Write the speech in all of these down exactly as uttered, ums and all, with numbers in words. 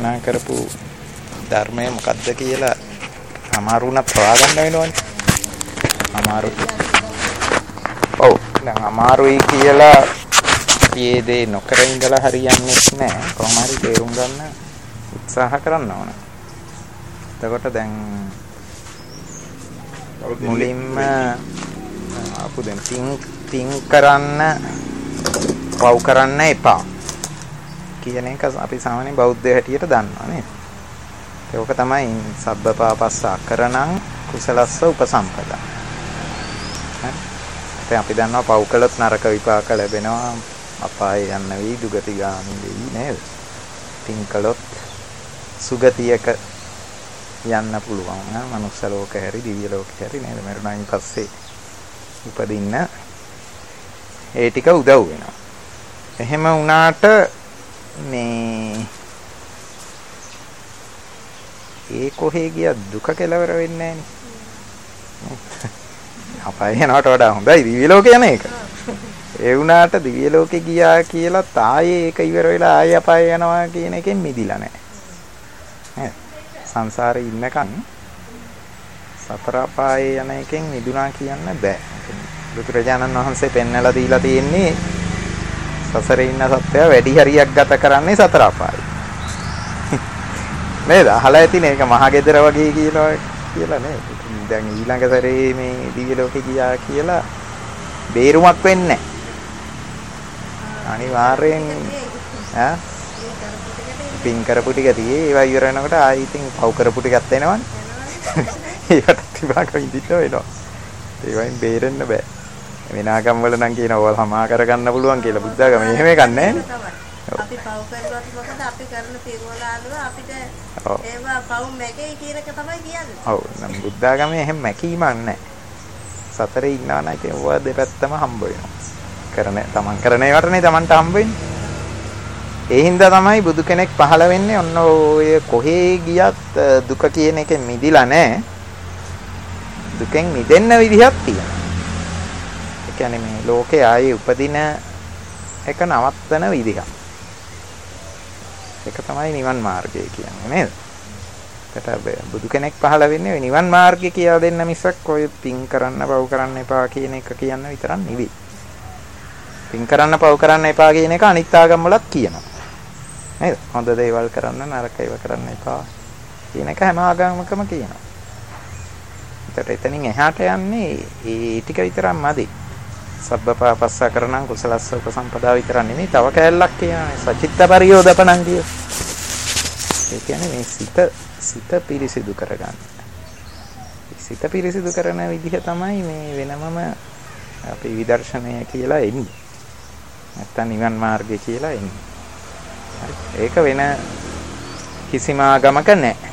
දේශනා කරපු ධර්මය මොකද්ද කියලා අමාරු වුණත් හොයාගන්න වෙනවනේ. අමාරු. ඔව්. දැන් අමාරුයි කියලා මේ දේ නොකර ඉඳලා හරියන්නේ නැහැ. කොහොම හරි තේරුම් ගන්න උත්සාහ කරන්න ඕන. එතකොට දැන් මුලින්ම අපු දැන් තින් තින් කරන්න පව් කරන්න එපා කියන එක අපි සාමාන්‍යයෙන් බෞද්ධ හැටියට දන්නවා නේද? ඒක තමයි සබ්බපාපස්ස අකරණං කුසලස්ස උපසම්පදා. දැන් අපි දන්නවා පව් කළොත් නරක විපාක ලැබෙනවා, අපායේ යන්න වෙයි, දුගතිගාමී වෙයි නේද? තින් කළොත් සුගතියක යන්න පුළුවන් නා මනුස්ස ලෝක හැරි දිව්‍ය ලෝක හැරි නේද? මරුණායින් පස්සේ උපදින්න ඒ ටික උදව් වෙනවා. එහෙම වුණාට මේ ඒ කොහේ ගියා දුක කෙලවර වෙන්නේ නැහැ නේ. අපාය යනවට වඩා හොඳයි දිව්‍ය ලෝකේ යන එක. ඒ වුණාට දිව්‍ය ලෝකේ ගියා කියලා තායේ ඒක ඉවර වෙලා ආයෙ අපාය යනවා කියන එකෙන් මිදිලා නැහැ. නේද? සංසාරේ ඉන්නකන් සතර අපායේ යන එකෙන් මිදුණා කියන්න බෑ. බුදුරජාණන් වහන්සේ පෙන්වලා දීලා තියෙන්නේ සසරේ ඉන්න සත්‍යය වැඩි හරියක් ගත කරන්නේ සතර අපායේ. නේද? අහලා ඇතිනේ ඒක මහගෙදර වගේ කියලා කියලා නේද? දැන් ඊළඟ සැරේ මේ දිව්‍ය ලෝකේ ගියා කියලා බේරුමක් වෙන්නේ නැහැ. අනිවාර්යෙන් ඈ පින් කරපු ටික තියේ ඒවා ඉවර වෙනකොට ආයි ඉතින් පව් කරපු ටිකක් එනවනේ. ඒකට තිබාක විඳින්න වෙනවා. ඒ වයින් බේරෙන්න බෑ. විනාගම් වල නම් කියනවා සමා කරගන්න පුළුවන් කියලා බුද්ධාගම එහෙම එකක් නැහැ නේ. අපි පව් කරනවත් මොකද අපි කරන පිරුවල අනුව අපිට ඒවා පව් මැකේ කියන එක තමයි කියන්නේ. ඔව් නම් බුද්ධාගමේ එහෙම මැකීමක් නැහැ. සතරේ ඉන්නවා නම් ඉතින් ඔය දෙපැත්තම හම්බ වෙනවා. කරන තමන් කරන ඒවටනේ තමන්ට හම්බ වෙන්නේ. ඒ හින්දා තමයි බුදු කෙනෙක් පහළ වෙන්නේ ඔන්න ඔය කොහේ ගියත් දුක කියන එකෙන් මිදිලා නැහැ. දුකෙන් මිදෙන්න විදිහක් තියෙනවා. ඒ කියන්නේ මේ ලෝකේ ආයේ උපදින එක නවත්තන විදිහක්. ඒක තමයි නිවන් මාර්ගය කියන්නේ නේද? ඒකට බුදු කෙනෙක් පහළ වෙන්නේ නිවන් මාර්ගය කියලා දෙන්න මිසක් ඔය පින් කරන්න පව් කරන්න එපා කියන එක කියන්න විතරක් නෙවෙයි. පින් කරන්න පව් කරන්න එපා කියන එක අනිත් ආගම් වලත් කියනවා. නේද? හොඳ දේවල් කරන්න නරක ඒවා කරන්න එපා කියන එක හැම ආගමකම කියනවා. ඒකට එතනින් එහාට යන්නේ ඒ ටික විතරක් මදි. සබ්බපාපස්ස කරණං කුසලස්ස උපසම්පදා විතරක් නෙමෙයි තව කැලලක් කියනවා. සචිත්ත පරියෝදපණං කිය. ඒ කියන්නේ මේ සිත සිත පිරිසිදු කරගන්න. සිත පිරිසිදු කරන විදිහ තමයි මේ වෙනමම අපි විදර්ශනය කියලා එන්නේ. නැත්තම් නිවන් මාර්ගය කියලා එන්නේ. ඒක වෙන කිසිම ආගමක නැහැ.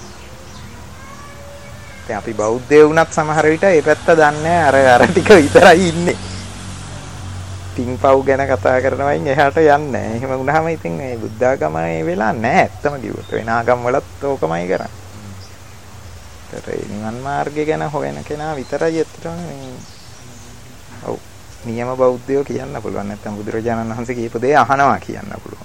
දැන් අපි බෞද්ධයෝ වුණත් සමහර විට ඒ පැත්ත දන්නේ අර අර ටික විතරයි ඉන්නේ. පින්පව් ගැන කතා කරනවයින් එහාට යන්නේ නැහැ. එහෙම වුණාම ඉතින් මේ බුද්ධ ආගමේ වෙලා නැහැ. ඇත්තම කිව්වොත් වෙන ආගම් වලත් ඕකමයි කරන්නේ. ඒතර නිවන් මාර්ගය ගැන හොයන කෙනා විතරයි ඇත්තටම මේ ඔව් නියම බෞද්ධයෝ කියන්න පුළුවන්. නැත්තම් බුදුරජාණන් වහන්සේ කියපු දේ අහනවා කියන්න පුළුවන්.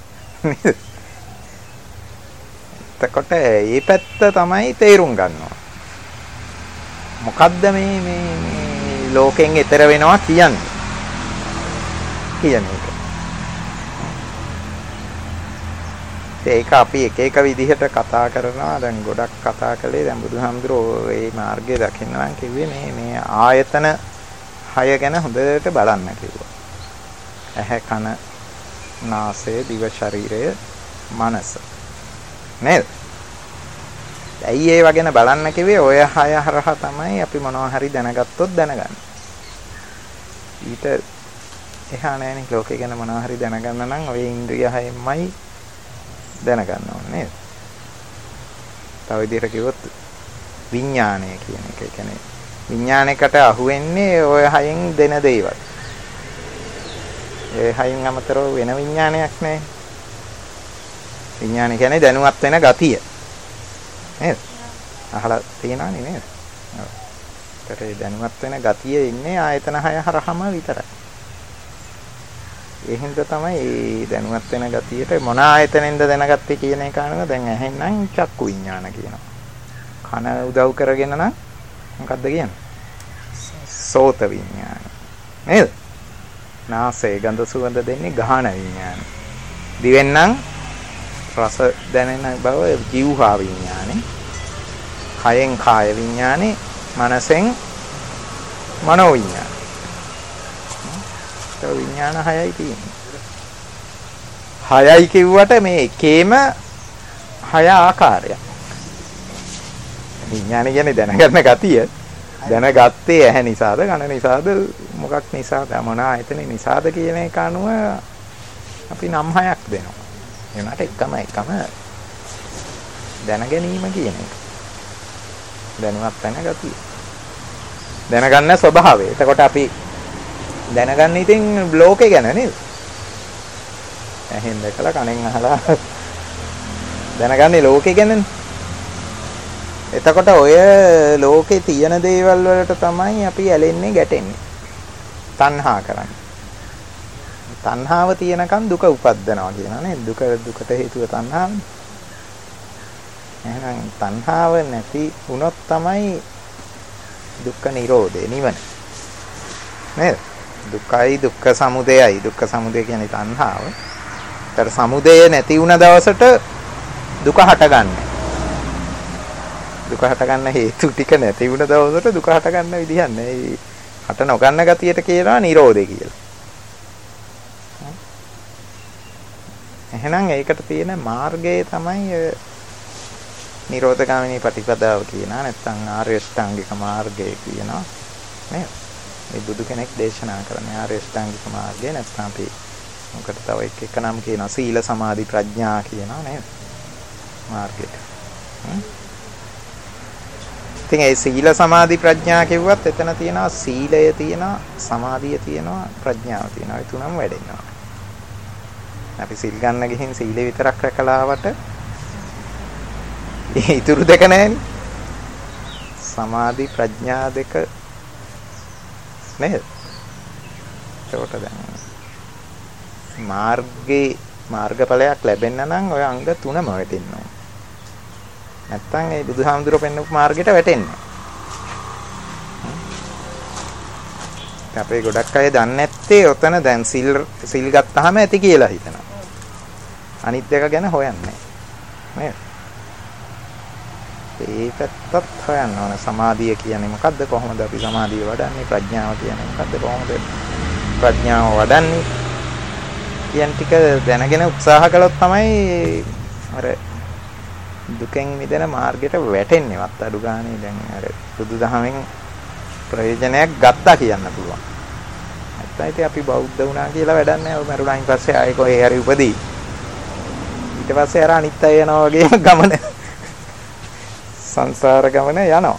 එතකොට මේ පැත්ත තමයි තේරුම් ගන්නවා. මොකද්ද මේ මේ මේ ලෝකෙන් එතර වෙනවා කියන්නේ? කියන එක. ඒක අපි එක එක විදිහට කතා කරනවා. දැන් ගොඩක් කතා කළේ දැන් බුදුහාමුදුරුවෝ මේ මාර්ගය දකින්න නම් කිව්වේ මේ මේ ආයතන හය ගැන හොඳට බලන්න කිව්වා. ඇහැ කන නාසය දිව ශරීරය මනස. නේද? ඇයි ඒව ගැන බලන්න කිව්වේ? ඔය හය හරහා තමයි අපි මොනවා හරි දැනගත්තොත් දැනගන්නේ. ඊට එහා නැහැනේ ලෝකේ ගැන මොනවා හරි දැනගන්න නම් ඔය ඉන්ද්‍රිය හයෙන්මයි දැනගන්න ඕනේ නේද? තව විදිහට කිව්වොත් විඥානය කියන එක. ඒ කියන්නේ විඥානයකට අහු වෙන්නේ ඔය හයෙන් දෙන දේවල්. ඒ හයින් අමතරව වෙන විඥානයක් නැහැ. විඥානය කියන්නේ දැනුවත් වෙන ගතිය. නේද? අහලා තියෙනවනේ නේද? ඔව්. ඒකට දැනුවත් වෙන ගතිය ඉන්නේ ආයතන හය හරහම විතරයි. ඒ හින්දා තමයි මේ දැනුවත් වෙන ගතියට මොන ආයතනෙන්ද දැනගත්තේ කියන එක අනුව දැන් ඇහෙන්නම් චක්කු විඥාන කියනවා. කන උදව් කරගෙන නම් මොකද්ද කියන්නේ? සෝත විඥාන. නේද? නාසය ගඳ සුවඳ දෙන්නේ ගාහන විඥාන. දිවෙන් නම් රස දැනෙන බව ජීවහා විඥානේ. කයෙන් කාය විඥානේ, මනසෙන් මනෝ විඥාන. ඒ විඥාන හයයි තියෙන්නේ. හයයි කිව්වට මේ එකේම හය ආකාරයක්. විඥාන කියන්නේ දැනගන්න ගතිය. දැනගත්තේ ඇහැ නිසාද, කන නිසාද, මොකක් නිසාද, මොන ආයතනෙ නිසාද කියන එක අනුව අපි නම් හයක් දෙනවා. ඒකට එකම එකම දැන ගැනීම කියන එක. දැනුවත් වෙන ගතිය. දැනගන්න ස්වභාවය. එතකොට අපි දැනගන්න ඉතින් ලෝකේ ගැන නේද? ඇහෙන් දැකලා කනෙන් අහලා දැනගන්නේ ලෝකේ ගැනනේ. එතකොට ඔය ලෝකේ තියෙන දේවල් වලට තමයි අපි ඇලෙන්නේ ගැටෙන්නේ. තණ්හා කරන්නේ. තණ්හාව තියෙනකන් දුක උපද්දනවා කියනවා නේද? දුක දුකට හේතුව තණ්හාවනේ. එහෙනම් තණ්හාව නැති වුණොත් තමයි දුක්ඛ නිරෝධය නිවන. නේද? දුක්ඛයි දුක්ඛ සමුදයයි. දුක්ඛ සමුදය කියන්නේ තණ්හාව. ඒතර සමුදය නැති වුණ දවසට දුක හටගන්නේ. දුක හටගන්න හේතු ටික නැති වුණ දවසට දුක හටගන්න විදිහක් නැහැ. හට නොගන්න ගතියට කියනවා නිරෝධය කියලා. එහෙනම් ඒකට තියෙන මාර්ගය තමයි නිරෝධගාමිනී ප්‍රතිපදාව කියනවා. නැත්නම් ආර්ය ශ්‍රාංගික මාර්ගය කියනවා. නේද? මේ බුදු කෙනෙක් දේශනා කරන ආර්ය ශ්‍රාංගික මාර්ගය නැත්නම් අපි මොකට තව එක එක නම් කියනවා සීල සමාධි ප්‍රඥා කියනවා නේද? මාර්ගයට. ඉතින් ඒ සීල සමාධි ප්‍රඥා කිව්වත් එතන තියෙනවා සීලය තියෙනවා සමාධිය තියෙනවා ප්‍රඥාව තියෙනවා. ඒ තුනම වැඩෙනවා. අපි සිල් ගන්න ගිහින් සීලෙ විතරක් රැකලාවට ඒ ඉතුරු දෙක නැහැනේ. සමාධි ප්‍රඥා දෙක නේද? ඒකට දැන් මාර්ගේ මාර්ගඵලයක් ලැබෙන්න නම් ඔය අංග තුනම වැටෙන්න ඕන. නැත්තම් ඒ බුදුහාමුදුරුවෝ පෙන්වපු මාර්ගයට වැටෙන්නේ නැහැ. අපේ ගොඩක් අය දන්නේ නැත්තේ ඔතන දැන් සිල් සිල් ගත්තාම ඇති කියලා හිතනවා. අනිත් එක ගැන හොයන්නේ නැහැ. ඒ පැත්තත් හොයන්න ඕන. සමාධිය කියන්නේ මොකද්ද? කොහොමද අපි සමාධිය වඩන්නේ? ප්‍රඥාව කියන්නේ මොකද්ද? කොහොමද ප්‍රඥාව වඩන්නේ? කියන ටික දැනගෙන උත්සාහ කළොත් තමයි අර දුකෙන් මිදෙන මාර්ගයට වැටෙන්නේවත් අඩු ගානේ දැන් අර බුදුදහමෙන් ප්‍රයෝජනයක් ගත්තා කියන්න පුළුවන්. නැත්නම් ඉතින් අපි බෞද්ධ වුණා කියලා වැඩක් නැහැ. මරුණායින් පස්සේ ආයෙ කොහේ හරි උපදී. ඊට පස්සේ අර අනිත් අය යනවා වගේම ගමන සංසාර ගමන යනවා.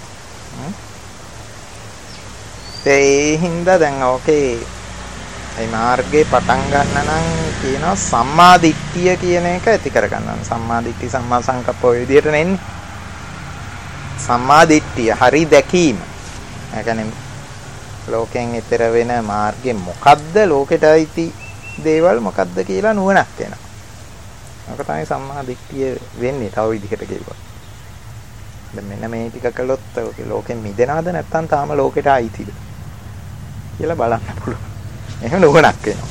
ඒ හින්දා දැන් ඕකේ මේ මාර්ගේ පටන් ගන්න නම් කියනවා සම්මා දිට්ඨිය කියන එක ඇති කර ගන්න. සම්මා දිට්ඨි සම්මා සංකප්ප ඔය විදිහට නෙන්නේ. සම්මා දිට්ඨිය හරි දැකීම. ඒ කියන්නේ ලෝකයෙන් ඈතර වෙන මාර්ගේ මොකද්ද? ලෝකෙට අයිති දේවල් මොකද්ද කියලා නුවණක් එනවා. ඒක තමයි සම්මා දිට්ඨිය වෙන්නේ තව විදිහට කියනවා. දැන් මෙන්න මේ ටික කළොත් ලෝකෙන් මිදෙනවද නැත්නම් තාම ලෝකෙට අයිතිද කියලා බලන්න පුළුවන්. එහෙම නුවණක් වෙනවා.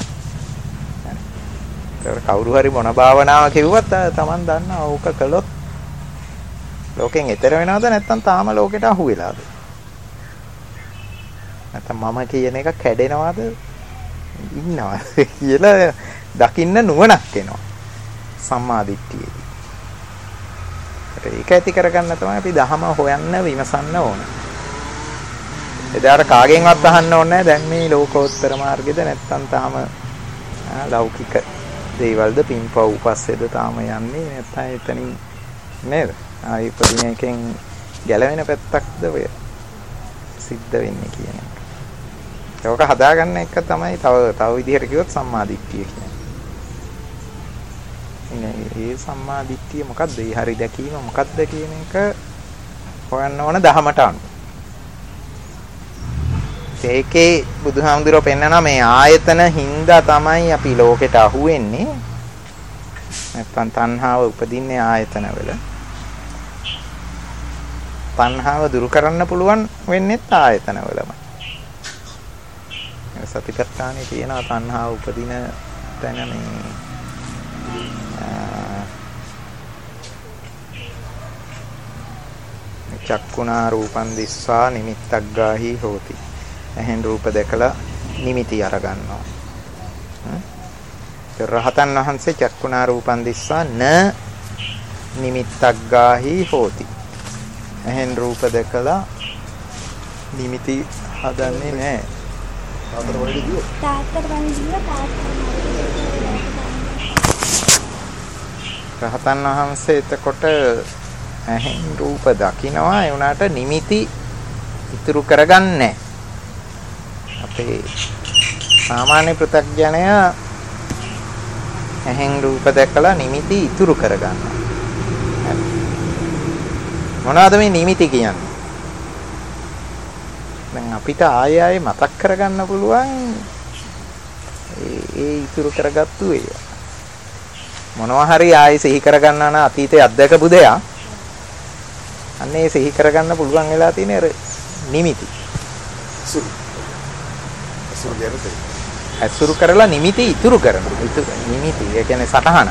හරි. කවුරු හරි මොන භාවනාව කිව්වත් Taman දන්නවා ඕක කළොත් ලෝකෙන් ඈතර වෙනවද නැත්නම් තාම ලෝකෙට අහු වෙලාද? නැත්නම් මම කියන එක කැඩෙනවද ඉන්නවද කියලා දකින්න නුවණක් එනවා. සම්මා දිට්ඨියේදී. ඒක ඇති කරගන්න තමයි අපි දහම හොයන්න විමසන්න ඕන. එදාට කාගෙන්වත් අහන්න ඕනේ නැහැ දැන් මේ ලෝකෝත්තර මාර්ගෙද නැත්නම් තාම ලෞකික දේවල්ද පින්පව් පස්සේද තාම යන්නේ නැත්නම් එතනින් නේද? ආයි ප්‍රතිම එකෙන් ගැලවෙන පැත්තක්ද ඔය සිද්ධ වෙන්නේ කියන එක. ඒක හදාගන්න එක තමයි තව තව විදිහට කිව්වොත් සම්මා දිට්ඨිය කියන්නේ. ඒ සම්මා දිට්ඨිය මොකද්ද? ඒ හරි දැකීම මොකද්ද කියන එක හොයන්න ඕන දහමට අනුව. ඒකේ බුදුහාමුදුරුවෝ පෙන්නනවා මේ ආයතන හින්දා තමයි අපි ලෝකෙට අහු වෙන්නේ. නැත්නම් තණ්හාව උපදින්නේ ආයතන වල. තණ්හාව දුරු කරන්න පුළුවන් වෙන්නේත් ආයතන වලමයි. සතිපට්ඨානේ තියෙනවා තණ්හාව උපදින තැන මේ චක්කුණා රූපං දිස්වා නිමිත්තක් ගාහි හෝති. එහෙන් රූප දැකලා නිමිති අරගන්නවා. රහතන් වහන්සේ චක්කුණා රූපං දිස්වා න නිමිත්තක් ගාහි හෝති. එහෙන් රූප දැකලා නිමිති හදන්නේ නැහැ. තාත්තර වලදී ගියෝ. තාත්තර වලදී ගියෝ තාත්තර. රහතන් වහන්සේ එතකොට එහෙන් රූප දකින්නවා ඒ උනාට නිමිති ඉතුරු කරගන්නේ අපේ සාමාන්‍ය පෘථග්ජනයා එහෙන් රූප දැකලා නිමිති ඉතුරු කරගන්නවා. මොනවද මේ නිමිති කියන්නේ? දැන් අපිට ආයෙ ආයෙ මතක් කරගන්න පුළුවන් ඒ ඒ ඉතුරු කරගත්තු ඒවා. මොනවා හරි ආයෙ සිහි කරගන්නා නම් අතීතයේ අත්දකපු දෙයක් අන්න ඒ සිහි කරගන්න පුළුවන් වෙලා තියෙන අර නිමිති. සුරු. සුරු කියන්නේ අසුරු කරලා නිමිති ඉතුරු කරනවා. ඉතුරු නිමිති ඒ කියන්නේ සටහන.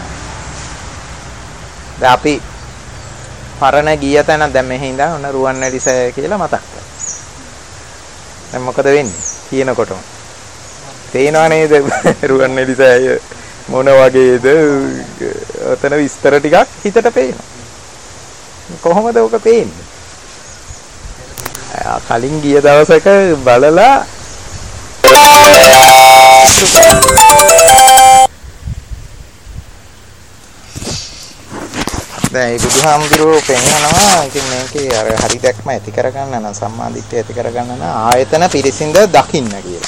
දැන් අපි පරණ ගිය තැන දැන් මෙහි ඉඳන් ඔන්න රුවන්වැලිසෑය කියලා මතක් කරගන්න. දැන් මොකද වෙන්නේ? කියනකොටම. තේනව නේද රුවන්වැලිසෑය මොන වගේද? ඔතන විස්තර ටිකක් හිතට පේනවා. කොහොමද ඔක පේන්නේ? කලින් ගිය දවසක බලලා දැන් ඒ බුදුහාමුදුරුවෝ පෙන්නනවා ඉතින් මේකේ අර හරි දැක්ම ඇති කරගන්න නම් සම්මාදිට්ඨිය ඇති කරගන්න නම් ආයතන පිරිසිඳ දකින්න කියලා.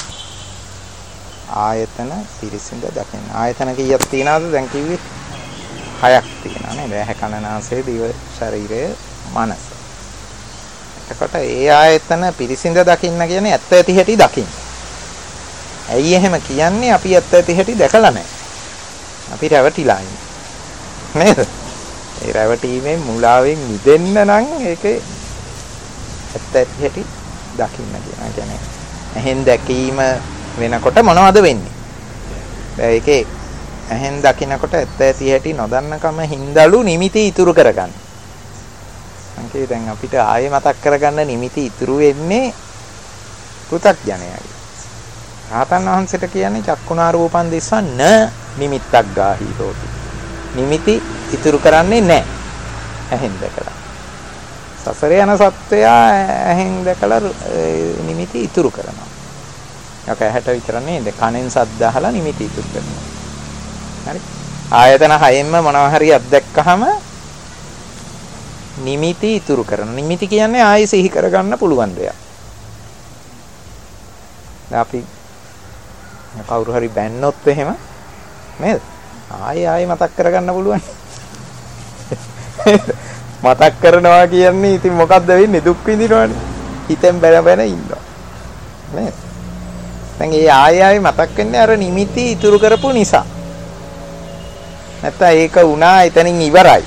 ආයතන පිරිසිඳ දකින්න. ආයතන කීයක් තියනවද? දැන් කිව්වේ හයක් තියෙනවා නේද? ඇහැ කන නාසය දිව ශරීරය මනස. එතකොට ඒ ආයතන පිරිසිඳ දකින්න කියන්නේ ඇත්ත ඇති හැටි දකින්න. ඇයි එහෙම කියන්නේ? අපි ඇත්ත ඇති හැටි දැකලා නැහැ. අපි රැවටිලා ඉන්නේ. නේද? ඒ රැවටීමෙන් මුලාවෙන් මිදෙන්න නම් ඒකේ ඇත්ත ඇති හැටි දකින්න කියනවා. කියන්නේ ඇහෙන් දැකීම වෙනකොට මොනවද වෙන්නේ? දැන් ඒකේ ඇහෙන් දකින්නකොට ඇත්ත ඇති හැටි නොදන්නකම හින්දලු නිමිති ඉතුරු කරගන්න. අන්කේ දැන් අපිට ආයෙ මතක් කරගන්න නිමිති ඉතුරු වෙන්නේ පෘථග්ජනයයි. රහතන් වහන්සේට කියන්නේ චක්කුණා රූපං දිස්වා න නිමිත්තක් ගාහි හෝති. නිමිති ඉතුරු කරන්නේ නැහැ. ඇහෙන් දැකලා. සසරේ යන සත්වයා ඇහෙන් දැකලා නිමිති ඉතුරු කරනවා. යක ඇහැට විතර නේද? කනෙන් සද්ද අහලා නිමිති ඉතුරු කරනවා. හරි. ආයතන හයෙන්ම මොනවා හරි අත්දැක්කහම නිමිති ඉතුරු කරන. නිමිති කියන්නේ ආයෙ සිහි කරගන්න පුළුවන් දෙයක්. දැන් අපි කවුරු හරි බැන්නොත් එහෙම නේද? ආයෙ ආයෙ මතක් කරගන්න පුළුවන්. මතක් කරනවා කියන්නේ ඉතින් මොකද්ද වෙන්නේ? දුක් විඳිනවනේ. හිතෙන් බැන බැන ඉන්නවා. නේද? දැන් ඒ ආයෙ ආයෙ මතක් වෙන්නේ අර නිමිති ඉතුරු කරපු නිසා. නැත්නම් ඒක වුණා එතනින් ඉවරයි.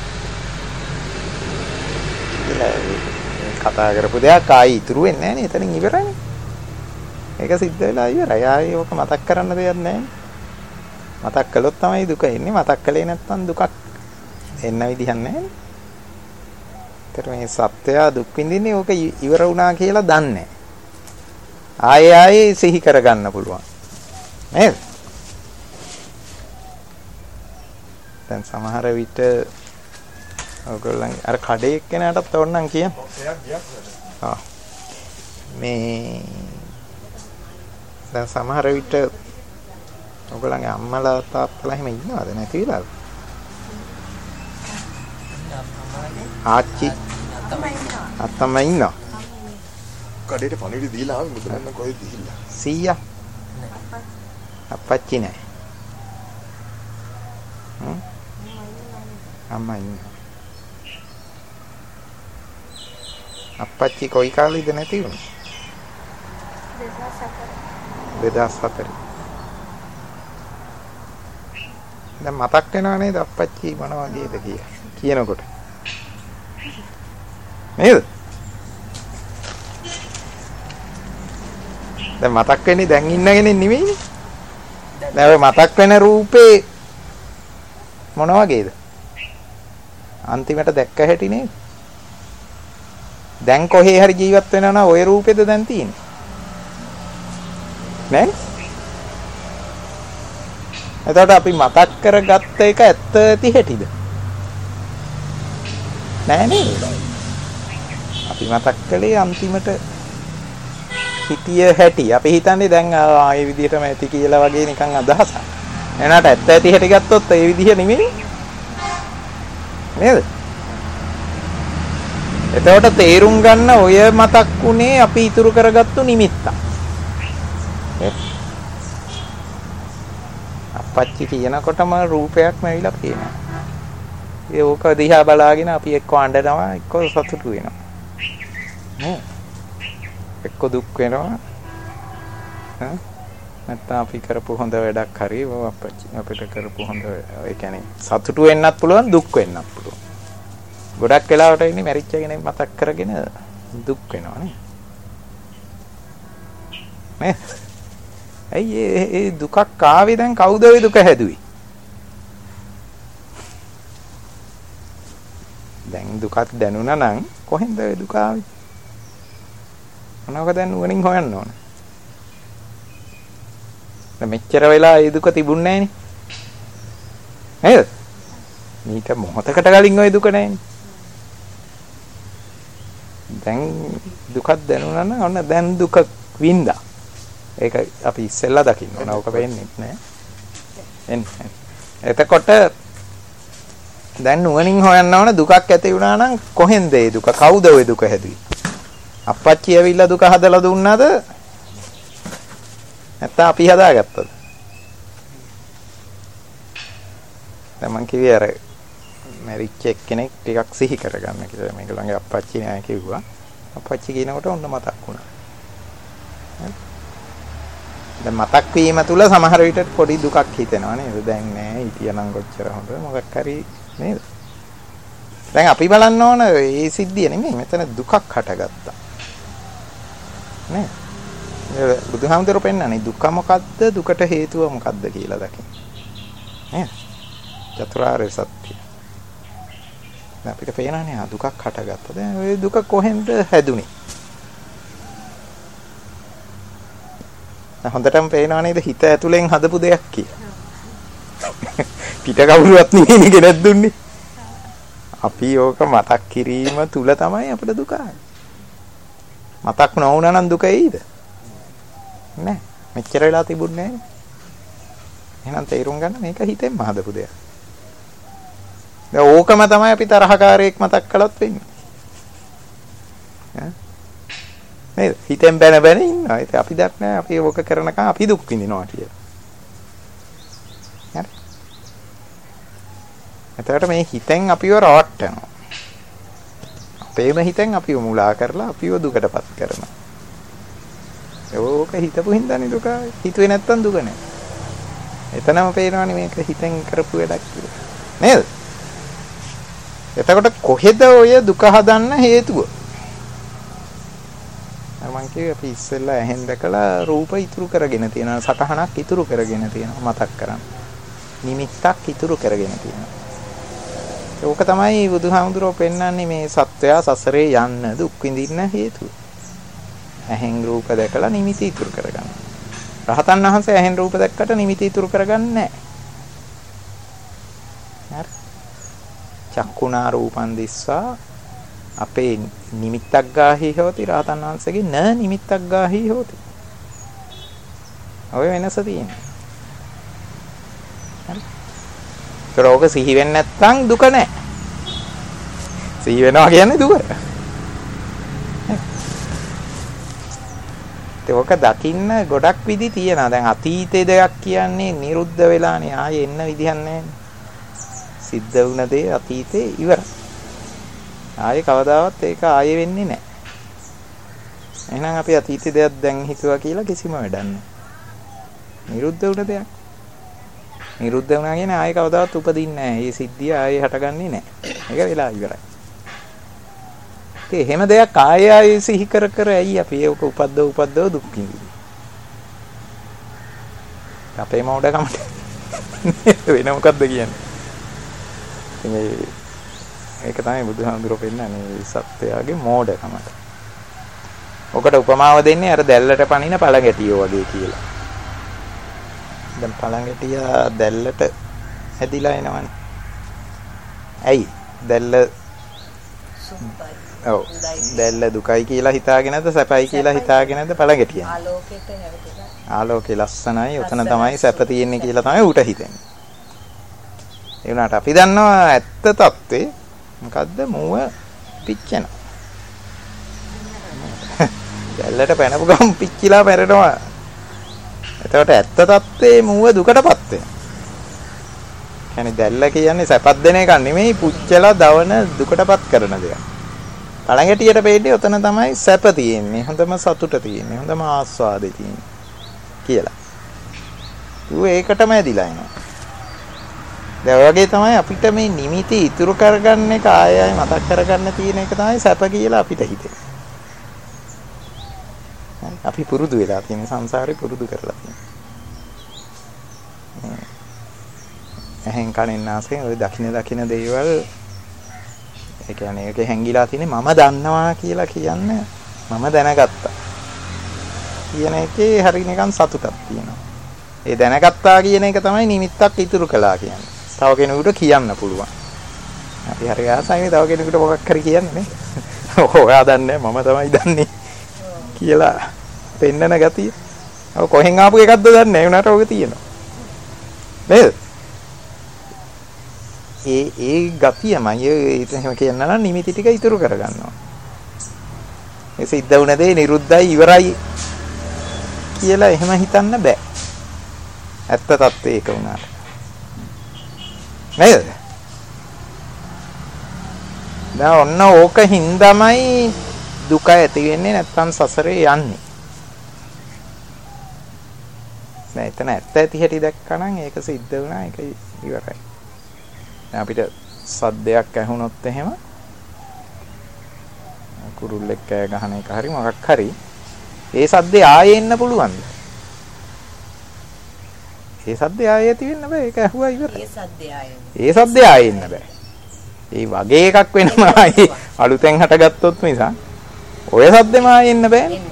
කතා කරපු දෙයක් ආයි ඉතුරු වෙන්නේ නැහැ නේ. එතනින් ඉවරයි. ඒක සිද්ධ වෙලා ඉවරයි. ආයි ඕක මතක් කරන්න දෙයක් නැහැ. මතක් කළොත් තමයි දුක එන්නේ. මතක් කළේ නැත්නම් දුකක් එන්න විදිහක් නැහැ. ඒතර මේ සත්‍යය දුක් විඳින්නේ ඕක ඉවර වුණා කියලා දන්නේ. ආයෙ ආයෙ සිහි කරගන්න පුළුවන්. නේද? දැන් සමහර විට ඔයගොල්ලන් අර කඩේ එක්කෙනාටත් ඕනනම් කියන්න. ආ. මේ දැන් සමහර විට ඔයගොල්ලන්ගේ අම්මලා තාත්තලා එහෙම ඉන්නවද නැති වෙලාද? ආච්චි අත්තම්මා ඉන්නවා. කඩේට පණිවිඩ දීලා ආවේ මුද නැත්නම් කොහෙද ගිහිල්ලා? සීයා. අප්පච්චි නෑ. හ්ම්. අම්මා ඉන්නවා. අප්පච්චි කොයි කාලෙද නැති වුනේ? දෙදහස් හතරේ. දැන් මතක් වෙනව නේද අප්පච්චි මොන වගේද කියලා කියනකොට. නේද? දැන් මතක් වෙන්නේ දැන් ඉන්නගෙන නෙමෙයිනේ. දැන් ඔය මතක් වෙන රූපේ මොන වගේද? අන්තිමට දැක්ක හැටි නේද? දැන් කොහේ හරි ජීවත් වෙනවා නම් ওই රූපෙද දැන් තියෙන්නේ? නෑ? එතකොට අපි මතක් කරගත්ත එක ඇත්ත ඇති හැටිද? නෑ නේද? අපි මතක් කළේ අන්තිමට හිතිය හැටි. අපි හිතන්නේ දැන් ආයේ විදිහටම ඇති කියලා වගේ නිකන් අදහසක්. එනකට ඇත්ත ඇති හැටි ගත්තොත් ඒ විදිහ නෙමෙයි. නේද? එතකොට තේරුම් ගන්න ඔය මතක් වුණේ අපි ඉතුරු කරගත්තු නිමිත්තක්. අපච්චි කියනකොටම රූපයක්ම ඇවිල්ලා පේනවා. ඒ ඕක දිහා බලාගෙන අපි එක්ක අඬනවා එක්ක සතුටු වෙනවා. නේ? එක්ක දුක් වෙනවා. හා? නැත්නම් අපි කරපු හොඳ වැඩක් හරි අපච්චි අපිට කරපු හොඳ ඒ කියන්නේ සතුටු වෙන්නත් පුළුවන් දුක් වෙන්නත් පුළුවන්. ගොඩක් වෙලාවට ඉන්නේ මැරිච්ච කෙනෙක් මතක් කරගෙන දුක් වෙනවා නේ. නේ? ඇයි ඒ දුකක් ආවේ දැන් කවුද ඒ දුක හැදුවේ? දැන් දුකක් දැනුණා නම් කොහෙන්ද ඒ දුක ආවේ? මොනවද දැන් නුවණින් හොයන්න ඕන. දැන් මෙච්චර වෙලා ඒ දුක තිබුණේ නැහනේ. නේද? මීට මොහොතකට කලින් ওই දුක නැහනේ. දැන් දුකක් දැනුණා නම් ඔන්න දැන් දුක වින්දා. ඒක අපි ඉස්සෙල්ලා දකින්න ඕන. ඕක වෙන්නේ නැහැ. එන්නේ. එතකොට දැන් නුවණින් හොයන්න ඕන දුකක් ඇති වුණා නම් කොහෙන්ද ඒ දුක? කවුද ওই දුක හැදුවේ? අප්පච්චි ඇවිල්ලා දුක හදලා දුන්නාද? නැත්නම් අපි හදාගත්තද? දැන් මං කිව්වේ අර මැරිච්ච එක්කෙනෙක් ටිකක් සිහි කරගන්න කියලා. මේගොල්ලන්ගේ අප්පච්චි නෑ කිව්වා. අප්පච්චි කියනකොට ඔන්න මතක් වුණා. දැන් මතක් වීම තුල සමහර විට පොඩි දුකක් හිතෙනවා නේද? දැන් නෑ හිටියනම් කොච්චර හොඳ මොකක් හරි නේද? දැන් අපි බලන්න ඕන මේ සිද්ධිය නෙමෙයි මෙතන දුකක් හටගත්තා. නේ? බුදුහාමුදුරුවෝ පෙන්නන්නේ දුක මොකද්ද? දුකට හේතුව මොකද්ද කියලා දකින්න. නේද? චතුරාර්ය සත්‍ය. දැන් අපිට පේනනේ දුකක් හටගත්තා. දැන් ওই දුක කොහෙන්ද හැදුනේ? හොඳටම පේනවා නේද හිත ඇතුලෙන් හදපු දෙයක් කියලා. පිට කවුරුවත් නෙමෙයි ගෙනත් දුන්නේ. අපි ඕක මතක් කිරීම තුල තමයි අපිට දුක ආවේ. මතක් නොවුණා නම් දුක එයිද? නෑ. මෙච්චර වෙලා තිබුණේ නෑනේ. එහෙනම් තේරුම් ගන්න මේක හිතෙන්ම හදපු දෙයක්. දැන් ඕකම තමයි අපි තරහකාරයෙක් මතක් කළත් වෙන්නේ. ඈ නේද? හිතෙන් බැන බැන ඉන්නවා. ඒක අපි දන්නේ නැහැ. අපි ඕක කරනකම් අපි දුක් විඳිනවා කියලා. හරි. එතකොට මේ හිතෙන් අපිව රවට්ටනවා. අපේම හිතෙන් අපිව මුලා කරලා අපිව දුකටපත් කරනවා. ඒක හිතපු හින්දානේ දුක. හිතුවේ නැත්තම් දුක නෑ. එතනම පේනවනේ මේක හිතෙන් කරපු වැඩක් කියලා. නේද? එතකොට කොහෙද ඔය දුක හදන්න හේතුව? මම කිව්වේ අපි ඉස්සෙල්ලා ඇහෙන් දැකලා රූප ඉතුරු කරගෙන තියෙනවා. සටහනක් ඉතුරු කරගෙන තියෙනවා මතක් කරන්න. නිමිත්තක් ඉතුරු කරගෙන තියෙනවා. ඒක තමයි බුදුහාමුදුරුවෝ පෙන්වන්නේ මේ සත්වයා සසරේ යන්න දුක් විඳින්න හේතුව. ඇහෙන් රූප දැකලා නිමිති ඉතුරු කරගන්න. රහතන් වහන්සේ ඇහෙන් රූප දැක්කට නිමිති ඉතුරු කරගන්නේ නැහැ. හරි. චක්කුණා රූපං දිස්සා අපේ නිමිත්තක් ගාහි හොති රහතන් වහන්සේගේ න නිමිත්තක් ගාහි හොති. ඔය වෙනස තියෙනවා. හරි. ඒක සිහි වෙන්නේ නැත්නම් දුක නැහැ. සිහි වෙනවා කියන්නේ දුක. ඒක දකින්න ගොඩක් විදි තියෙනවා. දැන් අතීතේ දෙයක් කියන්නේ නිරුද්ධ වෙලානේ ආයේ එන්න විදිහක් නැහැ. සිද්ධ වුණ දේ අතීතේ ඉවරයි. ආයේ කවදාවත් ඒක ආයේ වෙන්නේ නැහැ. එහෙනම් අපි අතීතයේ දෙයක් දැන් හිතුවා කියලා කිසිම වැඩක් නැහැ. නිරුද්ධ වුණ දෙයක්. නිරුද්ධ වුණා කියන්නේ ආයෙ කවදාවත් උපදින්නේ නැහැ. මේ සිද්ධිය ආයෙ හටගන්නේ නැහැ. ඒක වෙලා ඉවරයි. ඒ එහෙම දෙයක් ආයෙ ආයෙ සිහි කර කර ඇයි අපි ඒක උපද්දව උපද්දව දුක් විඳින්නේ. අපේ මෝඩකමට වෙන මොකද්ද කියන්නේ? මේ ඒක තමයි බුදුහාමුදුරුවෝ පෙන්නන්නේ සත්‍යයේ මෝඩකමට. ඔකට උපමාව දෙන්නේ අර දැල්ලට පනින පළඟැටියෝ වගේ කියලා. දැන් පළඟැටිය දැල්ලට හැදිලා එනවනේ. ඇයි? දැල්ල ඔව් දැල්ල දුකයි කියලා හිතාගෙනද සැපයි කියලා හිතාගෙනද පළඟැටියන්නේ. ආලෝකයට හැවටෙලා. ආලෝකේ ලස්සනයි. උතන තමයි සැප තියෙන්නේ කියලා තමයි ඌට හිතෙන්නේ. ඒ වුණාට අපි දන්නවා ඇත්ත తත්වේ මොකද්ද? මුව පිච්චෙනවා. දැල්ලට පැනපු ගමන් පිච්චිලා මැරෙනවා. එතකොට ඇත්ත తත්වේ මුව දුකටපත් වෙනවා. කියන්නේ දැල්ල කියන්නේ සැපත් දෙන එක නෙමෙයි පුච්චලා දවන දුකටපත් කරන දෙයක්. පළඟැටියට පෙන්නේ ඔතන තමයි සැප තියෙන්නේ. හොඳම සතුට තියෙන්නේ. හොඳම ආස්වාදේ තියෙන්නේ කියලා. ඌ ඒකටම ඇදිලා එනවා. දැන් වගේ තමයි අපිට මේ නිමිති ඉතුරු කරගන්න එක ආයෙ ආයෙ මතක් කරගන්න තියෙන එක තමයි සැප කියලා අපිට හිතෙන්නේ. අපි පුරුදු වෙලා තියෙන සංසාරේ පුරුදු කරලා තියෙනවා. එහෙන් කණෙන් නැසෙන් ඔය දකින්න දකින්න දේවල් ඒ කියන්නේ ඒකේ හැංගිලා තියෙන්නේ මම දන්නවා කියලා කියන්නේ මම දැනගත්තා. කියන එකේ හරි නිකන් සතුටක් තියෙනවා. ඒ දැනගත්තා කියන එක තමයි නිමිත්තක් ඉතුරු කළා කියන්නේ. තව කෙනෙකුට කියන්න පුළුවන්. අපි හරි ආසයිනේ තව කෙනෙකුට මොකක් හරි කියන්නේ නේ. ඔයා දන්නේ මම තමයි දන්නේ කියලා පෙන්නන ගතිය. ඔය කොහෙන් ආපු එකක්ද දන්නේ නැහැ. උනාට ඔක තියෙනවා. නේද? ඒ ඒ ගතියමයි එහෙම කියන්න නම් නිමිති ටික ඉතුරු කරගන්නවා. ඒ සිද්ධ වුණ දේ නිරුද්ධයි ඉවරයි කියලා එහෙම හිතන්න බෑ. ඇත්ත తත්වේ ඒක උනාට. නේද? දැන් ඔන්න ඕක හින්දාමයි දුක ඇති වෙන්නේ නැත්තම් සසරේ යන්නේ. දැන් එතන ඇත්ත ඇති හැටි දැක්කනම් ඒක සිද්ධ වුණා ඒක ඉවරයි. දැන් අපිට සද්දයක් ඇහුනොත් එහෙම කුරුල්ලෙක් කෑ ගහන එක හරි මොකක් හරි ඒ සද්දේ ආයෙ එන්න පුළුවන්ද? ඒ සද්දේ ආයෙ ඇති වෙන්න බෑ. ඒක ඇහුවා ඉවරයි. ඒ සද්දේ ආයෙ. ඒ සද්දේ ආයෙ එන්න බෑ. ඒ වගේ එකක් වෙනවා ආයෙ අලුතෙන් හටගත්තොත් නිසා ඔය සද්දෙම ආයෙ එන්න බෑනේ.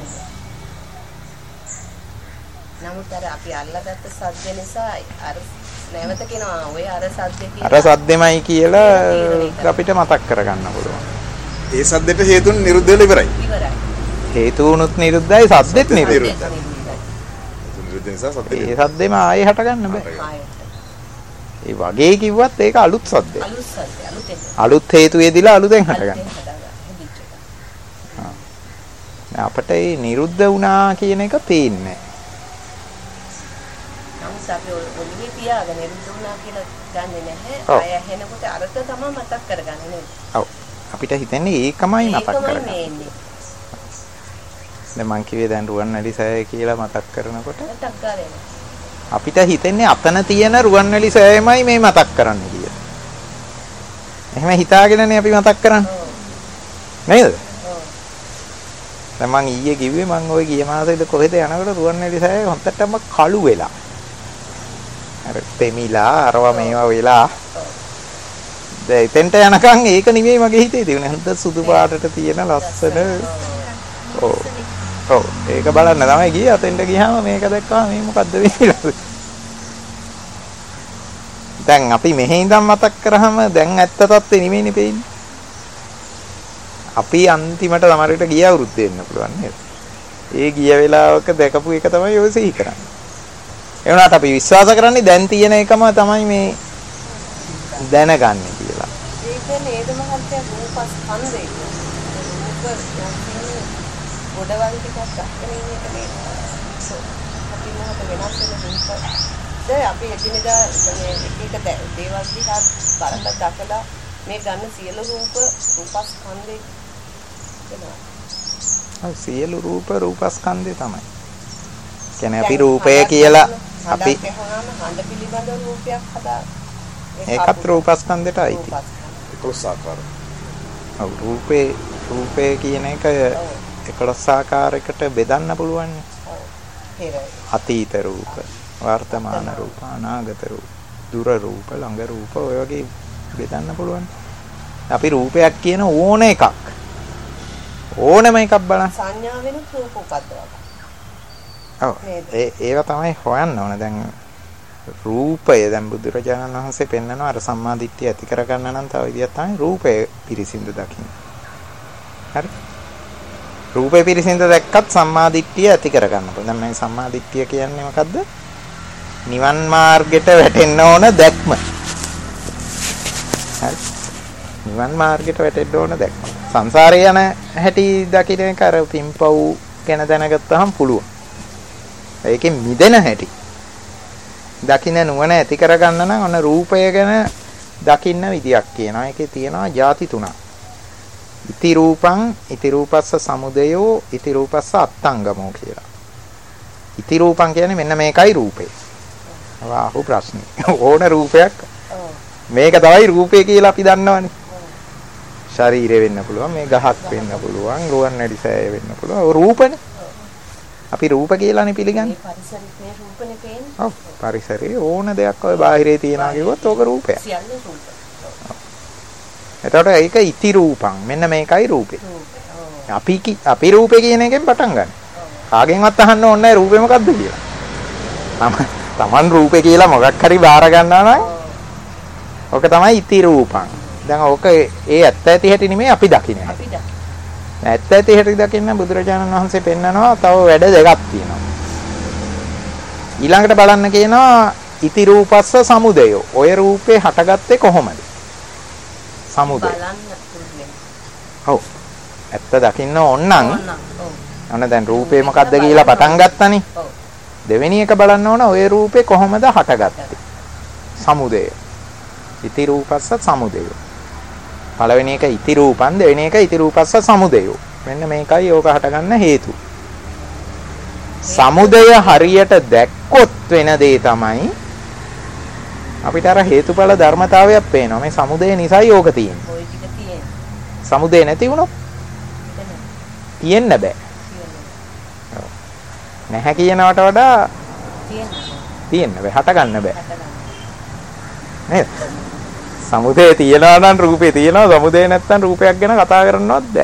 නමුත් අර අපි අල්ලගත්ත සද්ද නිසා අර නැවත කියනවා ඔය අර සද්ද කියලා. අර සද්දෙමයි කියලා අපිට මතක් කරගන්න පුළුවන්. ඒ සද්දෙට හේතුන් නිරුද්ධ වෙලා ඉවරයි. ඉවරයි. හේතුණුත් නිරුද්ධයි සද්දෙත් නිරුද්ධයි. නිරුද්ධ නිසා සද්දෙ. ඒ සද්දෙම ආයෙ හට ගන්න බෑ. ඒ වගේ කිව්වත් ඒක අලුත් සද්දයක්. අලුත් සද්ද අලුතෙන්. අලුත් හේතු යෙදිලා අලුතෙන් හට ගන්නවා. අපිට ඒ නිරුද්ධ වුණා කියන එක පේන්නේ නමුත් අපි ඔළුවේ තියාගෙන නිරුද්ධ වුණා කියලා ගන්නෙ නැහැ. ආය ඇහෙනකොට අරක තමයි මතක් කරගන්නේ නේද? ඔව්. අපිට හිතන්නේ ඒකමයි මතක් කරගන්නේ. දැන් මං කිව්වේ දැන් රුවන්වැලි සෑය කියලා මතක් කරනකොට මතක් කරගෙන අපිට හිතෙන්නේ අතන තියෙන රුවන්වැලි සෑයමයි මේ මතක් කරන්න කියලා. එහෙම හිතාගෙනනේ අපි මතක් කරන්නේ. නේද? ඔව්. දැන් මං ඊයේ කිව්වේ මං ওই ගිය මාසෙද කොහෙද යනකොට රුවන්වැලි සෑය හොන්දටම කළු වෙලා. අර තෙමිලා අරවා මේවා වෙලා දැන් එතෙන්ට යනකම් ඒක නෙමෙයි මගේ හිතේ තිබුණේ. හොඳ සුදු පාටට තියෙන ලස්සන ඔව් ඔව් ඒක බලන්න තමයි ගියේ. අතෙන්ට ගියාම මේක දැක්කම මේ මොකද්ද වෙන්නේ? දැන් අපි මෙහෙ ඉඳන් මතක් කරාම දැන් ඇත්ත තත්ත්වෙ නෙමෙයිනේ පේන්නේ. අපි අන්තිමට සමහරවිට ගිය අවුරුද්ද වෙන්න පුළුවන් නේද? ඒ ගිය වෙලාවක දැකපු එක තමයි ඔය සිහි කරන්නේ. ඒ වුණාට අපි විශ්වාස කරන්නේ දැන් තියෙන එකම තමයි මේ දැනගන්නේ කියලා. ඒ කියන්නේ ඒද මහත්තයා රූපස් හන්දේ. රූප ගොඩවල් ටිකක් අක්කගෙන ඉන්න එක මේ. අපි මොකද වෙනස් වෙන රූප. දැන් අපි එදිනෙදා මේ එක එක දේවල් දිහා බලලා දැකලා මේ ගන්න සියලු රූප රූපස් හන්දේ වෙනවා. ඔව් සියලු රූප රූපස්කන්ධය තමයි. කියන්නේ අපි රූපය කියලා අපි හඬ පිළිබඳ රූපයක් හදා ඒකත් රූපස්කන්ධයට අයිති. එකොළොස් ආකාර. ඔව් රූපේ රූපය කියන එක එකොළොස් ආකාරයකට බෙදන්න පුළුවන්. අතීත රූප, වර්තමාන රූප, අනාගත රූප, දුර රූප, ළඟ රූප ඔය වගේ බෙදන්න පුළුවන්. අපි රූපයක් කියන ඕන එකක් ඕනම එකක් බලන්න. සංඥා වෙන රූප උපද්දවලා. ඔව් ඒ ඒවා තමයි හොයන්න ඕන. දැන් රූපය දැන් බුදුරජාණන් වහන්සේ පෙන්නනවා අර සම්මාදිට්ඨිය ඇති කරගන්න නම් තව විදියක් තමයි රූපය පිරිසිදු දකින්න. හරි? රූපේ පිරිසිඳ දැක්කත් සම්මාදිට්ඨිය ඇති කරගන්න පුළුවන්. දැන් මේ සම්මාදිට්ඨිය කියන්නේ මොකද්ද? නිවන් මාර්ගයට වැටෙන්න ඕන දැක්ම. හරි. නිවන් මාර්ගයට වැටෙන්න ඕන දැක්ම. සංසාරේ යන හැටි දකින්න එක අර පිම්පව් ගැන දැනගත්තාම පුළුවන්. ඒකෙන් මිදෙන හැටි. දකින්න නුවණ ඇති කරගන්න නම් ඔන්න රූපය ගැන දකින්න විදියක් කියනවා. ඒකේ තියෙනවා ಜಾති තුනක්. ඉති රූපං ඉති රූපස්ස සමුදයෝ ඉති රූපස්ස අත්තංගමෝ කියලා. ඉති රූපං කියන්නේ මෙන්න මේකයි රූපේ. වාහු ප්‍රශ්නේ. ඕන රූපයක්. මේක තමයි රූපේ කියලා අපි දන්නවනේ. ශරීරය වෙන්න පුළුවන්, මේ ගහක් වෙන්න පුළුවන්, රුවන්වැලි සෑය වෙන්න පුළුවන්. ඔය රූපනේ. අපි රූප කියලානේ පිළිගන්නේ. පරිසරයේ රූපනේ පේන්නේ. ඔව් පරිසරයේ ඕන දෙයක් ඔය බාහිරේ තියනවා කිව්වොත් ඕක රූපයක්. සියල්ල රූප. එතකොට ඒක ඉති රූපං. මෙන්න මේකයි රූපේ. අපි අපි රූපේ කියන එකෙන් පටන් ගන්න. කාගෙන්වත් අහන්න ඕනේ නැහැ රූපේ මොකද්ද කියලා. තමන් රූපේ කියලා මොකක් හරි බාර ගන්නවා නම් ඕක තමයි ඉති රූපං. දැන් ඕක ඒ ඇත්ත ඇති හැටි නෙමෙයි අපි දකින්නේ. අපි දකින්නේ. ඇත්ත ඇති හැටි දකින්න බුදුරජාණන් වහන්සේ පෙන්නනවා තව වැඩ දෙකක් තියෙනවා. ඊළඟට බලන්න කියනවා ඉති රූපස්ස සමුදයෝ. ඔය රූපේ හටගත්තේ කොහොමද? සමුදය. ඔව්. ඇත්ත දකින්න ඕන නම් ඔන්න දැන් රූපේ මොකද්ද කියලා පටන් ගත්තනේ. දෙවෙනි එක බලන්න ඕන ඔය රූපේ කොහොමද හටගත්තේ? සමුදය. ඉති රූපස්ස සමුදය. පළවෙනි එක ඉති රූපං, දෙවෙනි එක ඉති රූපස්ස සමුදය. මෙන්න මේකයි ඕක හටගන්න හේතුව. සමුදය හරියට දැක්කොත් වෙන දේ තමයි අපිට අර හේතුඵල ධර්මතාවයක් පේනවා. මේ සමුදය නිසායි ඕක තියෙන්නේ. ওই ටික තියෙන්නේ. සමුදය නැති වුණොත් තියෙන්න බෑ. ඔව්. නැහැ කියනවට වඩා තියෙන්න. තියෙන්න බෑ. හට ගන්න බෑ. නේද? සමුදය තියනවා නම් රූපේ තියෙනවා. සමුදය නැත්තම් රූපයක් ගැන කතා කරන්නවත් බෑ.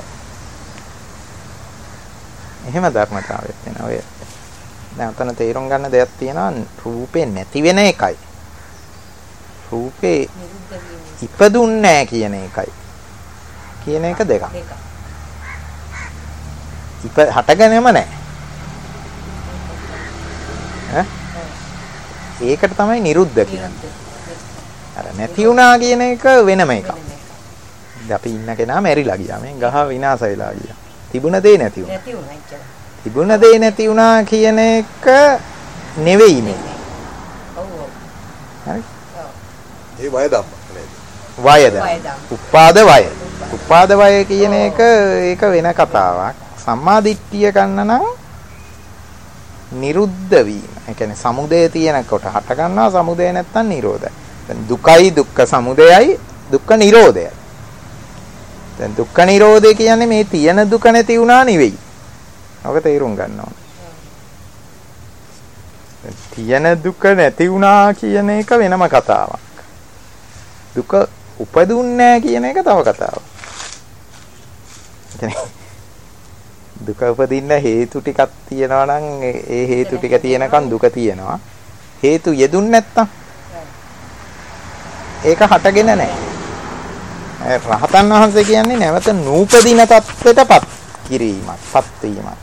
එහෙම ධර්මතාවයක් වෙනවා. ඔය දැන් අතන තේරුම් ගන්න දෙයක් තියෙනවා. රූපේ නැති වෙන එකයි රූපේ ඉපදුන්නේ නැහැ කියන එකයි. කියන එක දෙකක්. ඉප හටගෙනම නැහැ. ඈ? ඒකට තමයි නිරුද්ධ කියන්නේ. අර නැති වුණා කියන එක වෙනම එකක්. දැන් අපි ඉන්න කෙනා මැරිලා ගියා. මේ ගහ විනාශ වෙලා ගියා. තිබුණ දේ නැති වුණා. නැති වුණා ඉච්චර. තිබුණ දේ නැති වුණා කියන එක නෙවෙයි මේ. ඔව් ඔව්. හරි? ඒ වය ධම්ම නේද? වය ධම්ම. උපාද වය. උපාද වය කියන එක ඒක වෙන කතාවක්. සම්මා දිට්ඨිය ගන්න නම් නිරුද්ධ වීම. ඒ කියන්නේ සමුදය තියෙනකොට හට ගන්නවා, සමුදය නැත්තම් නිරෝධයි. දැන් දුකයි දුක්ඛ සමුදයයි දුක්ඛ නිරෝධයයි. දැන් දුක්ඛ නිරෝධය කියන්නේ මේ තියෙන දුක නැති වුණා නෙවෙයි. ඔක තේරුම් ගන්න ඕනේ. තියෙන දුක නැති වුණා කියන එක වෙනම කතාවක්. දුක උපදුන්නේ නැහැ කියන එක තව කතාවක්. දුක උපදින්න හේතු ටිකක් තියෙනවා නම් ඒ හේතු ටික තියෙනකන් දුක තියෙනවා. හේතු යෙදුන්නේ නැත්තම් ඒක හටගෙන නැහැ. රහතන් වහන්සේ කියන්නේ නැවත නූපදින තත්ත්වයටපත් කිරීමක්, පත් වීමක්.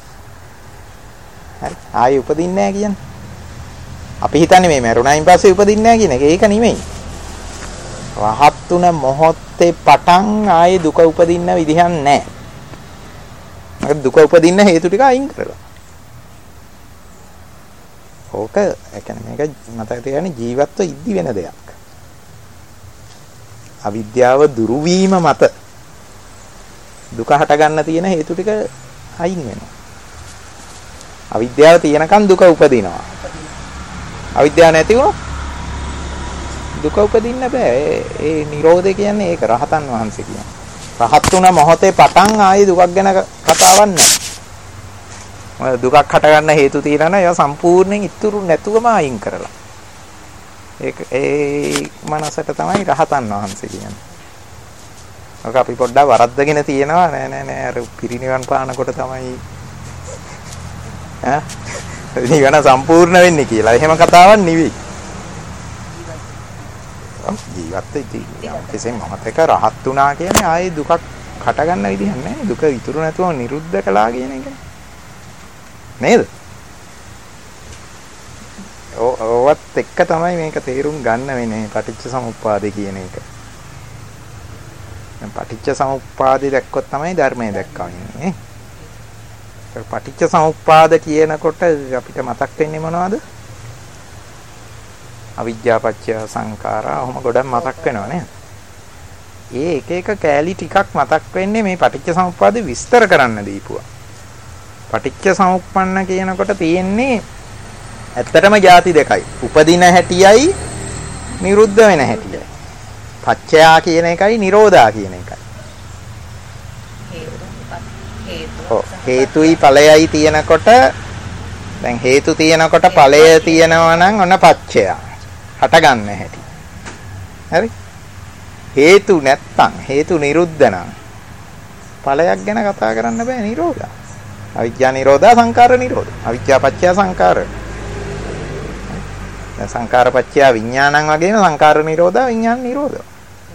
හරි. ආයෙ උපදින්නේ නැහැ කියන්නේ. අපි හිතන්නේ මේ මරුණයින් පස්සේ උපදින්නේ නැහැ කියන එක. ඒක නෙමෙයි. රහත් තුන මොහොතේ පටන් ආයේ දුක උපදින්න විදිහක් නැහැ. මොකද දුක උපදින්න හේතු ටික අයින් කරලා. ඕක ඒ කියන්නේ මේක මතක තියාගන්න ජීවත්ව ඉද්දි වෙන දෙයක්. අවිද්‍යාව දුරු වීම මත දුක හට ගන්න තියෙන හේතු ටික අයින් වෙනවා. අවිද්‍යාව තියෙනකන් දුක උපදිනවා. අවිද්‍යාව නැති වුණොත් දුක උපදින්න බෑ. ඒ නිරෝධය කියන්නේ ඒක රහතන් වහන්සේ කියන්නේ. රහත් වුණ මොහොතේ පටන් ආයේ දුකක් ගැන කතාවක් නැහැ. දුකක් හටගන්න හේතු තියෙනවා ඒවා සම්පූර්ණයෙන් ඉතුරු නැතුවම අයින් කරලා. ඒක ඒ මනසට තමයි රහතන් වහන්සේ කියන්නේ. ඔක අපි පොඩ්ඩක් වරද්දගෙන තියෙනවා නෑ නෑ නෑ අර පිරිනිවන් පානකොට තමයි ඈ නිවන සම්පූර්ණ වෙන්නේ කියලා. එහෙම කතාවක් නෙවෙයි. ජීවත් වෙද්දී කෙසේ මොහොතක රහත් වුණා කියන්නේ ආයේ දුකක් හට ගන්න විදිහක් නැහැ. දුක ඉතුරු නැතුව නිරුද්ධ කළා කියන එක නේද? ඔවත් එක්ක තමයි මේක තේරුම් ගන්න වෙන්නේ පටිච්ච සමුප්පාදේ කියන එක. දැන් පටිච්ච සමුප්පාදේ දැක්කොත් තමයි ධර්මය දැක්කා වෙන්නේ. පටිච්ච සමුප්පාද කියනකොට අපිට මතක් වෙන්නේ මොනවද? අවිද්‍යා පත්‍ය සංඛාරා ඔහොම ගොඩක් මතක් වෙනවා නේද? ඒ එක එක කෑලි ටිකක් මතක් වෙන්නේ මේ පටිච්ච සමුප්පාද විස්තර කරන්න දීපුවා. පටිච්ච සමුප්පන්න කියනකොට තියෙන්නේ ඇත්තටම ಜಾති දෙකයි. උපදින හැටියයි නිරුද්ධ වෙන හැටියයි. පච්චයා කියන එකයි නිරෝධා කියන එකයි. හේතුයි ඵලයයි තියෙනකොට දැන් හේතු තියෙනකොට ඵලය තියෙනවා නම් ඔන්න පච්චයා. හට ගන්න හැටි. හරි? හේතු නැත්තම් හේතු නිරුද්ධ නම් ඵලයක් ගැන කතා කරන්න බෑ නිරෝධා. අවිද්‍යා නිරෝධා සංඛාර නිරෝධා. අවිද්‍යා පත්‍ය සංඛාර. දැන් සංඛාර පත්‍ය විඥානං වගේම සංඛාර නිරෝධා විඥාන නිරෝධා.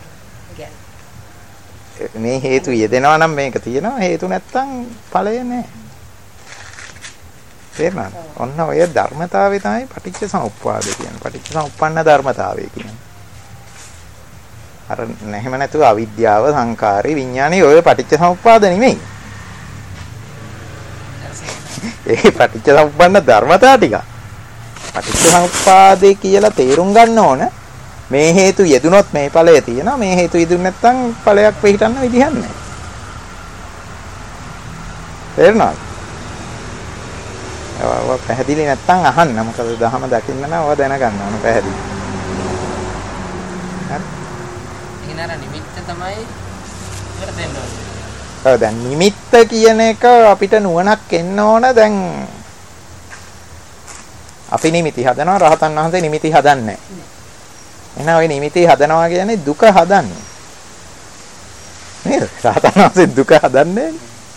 මේ හේතු යෙදෙනවා නම් මේක තියෙනවා හේතු නැත්තම් ඵලය නැහැ. තේරුණාද? ඔන්න ඔය ධර්මතාවය තමයි පටිච්ච සමුප්පාද කියන්නේ. පටිච්ච සමුප්පන්න ධර්මතාවය කියන්නේ. අර නැහෙම නැතුව අවිද්‍යාව සංඛාරේ විඥානේ ඔය පටිච්ච සමුප්පාද නෙමෙයි. ඒ පටිච්ච සමුප්පන්න ධර්මතාව ටික. පටිච්ච සමුප්පාදේ කියලා තේරුම් ගන්න ඕන. මේ හේතු යෙදුනොත් මේ ඵලය තියෙනවා. මේ හේතු යෙදුනේ නැත්නම් ඵලයක් පිළිටන්න විදිහක් නැහැ. තේරුණාද? ඔය පැහැදිලි නැත්නම් අහන්න. මොකද දහම දකින්න නම් ඔය දැනගන්න ඕන පැහැදිලි. හරි? ඊනර නිමිත්ත තමයි ඉතර දෙන්න ඕනේ. ඔව් දැන් නිමිත්ත කියන එක අපිට නුවණක් එන්න ඕන. දැන් අපි නිමිති හදනවා රහතන් වහන්සේ නිමිති හදන්නේ නැහැ. එහෙනම් ওই නිමිති හදනවා කියන්නේ දුක හදන්නේ. නේද? රහතන් වහන්සේ දුක හදන්නේ.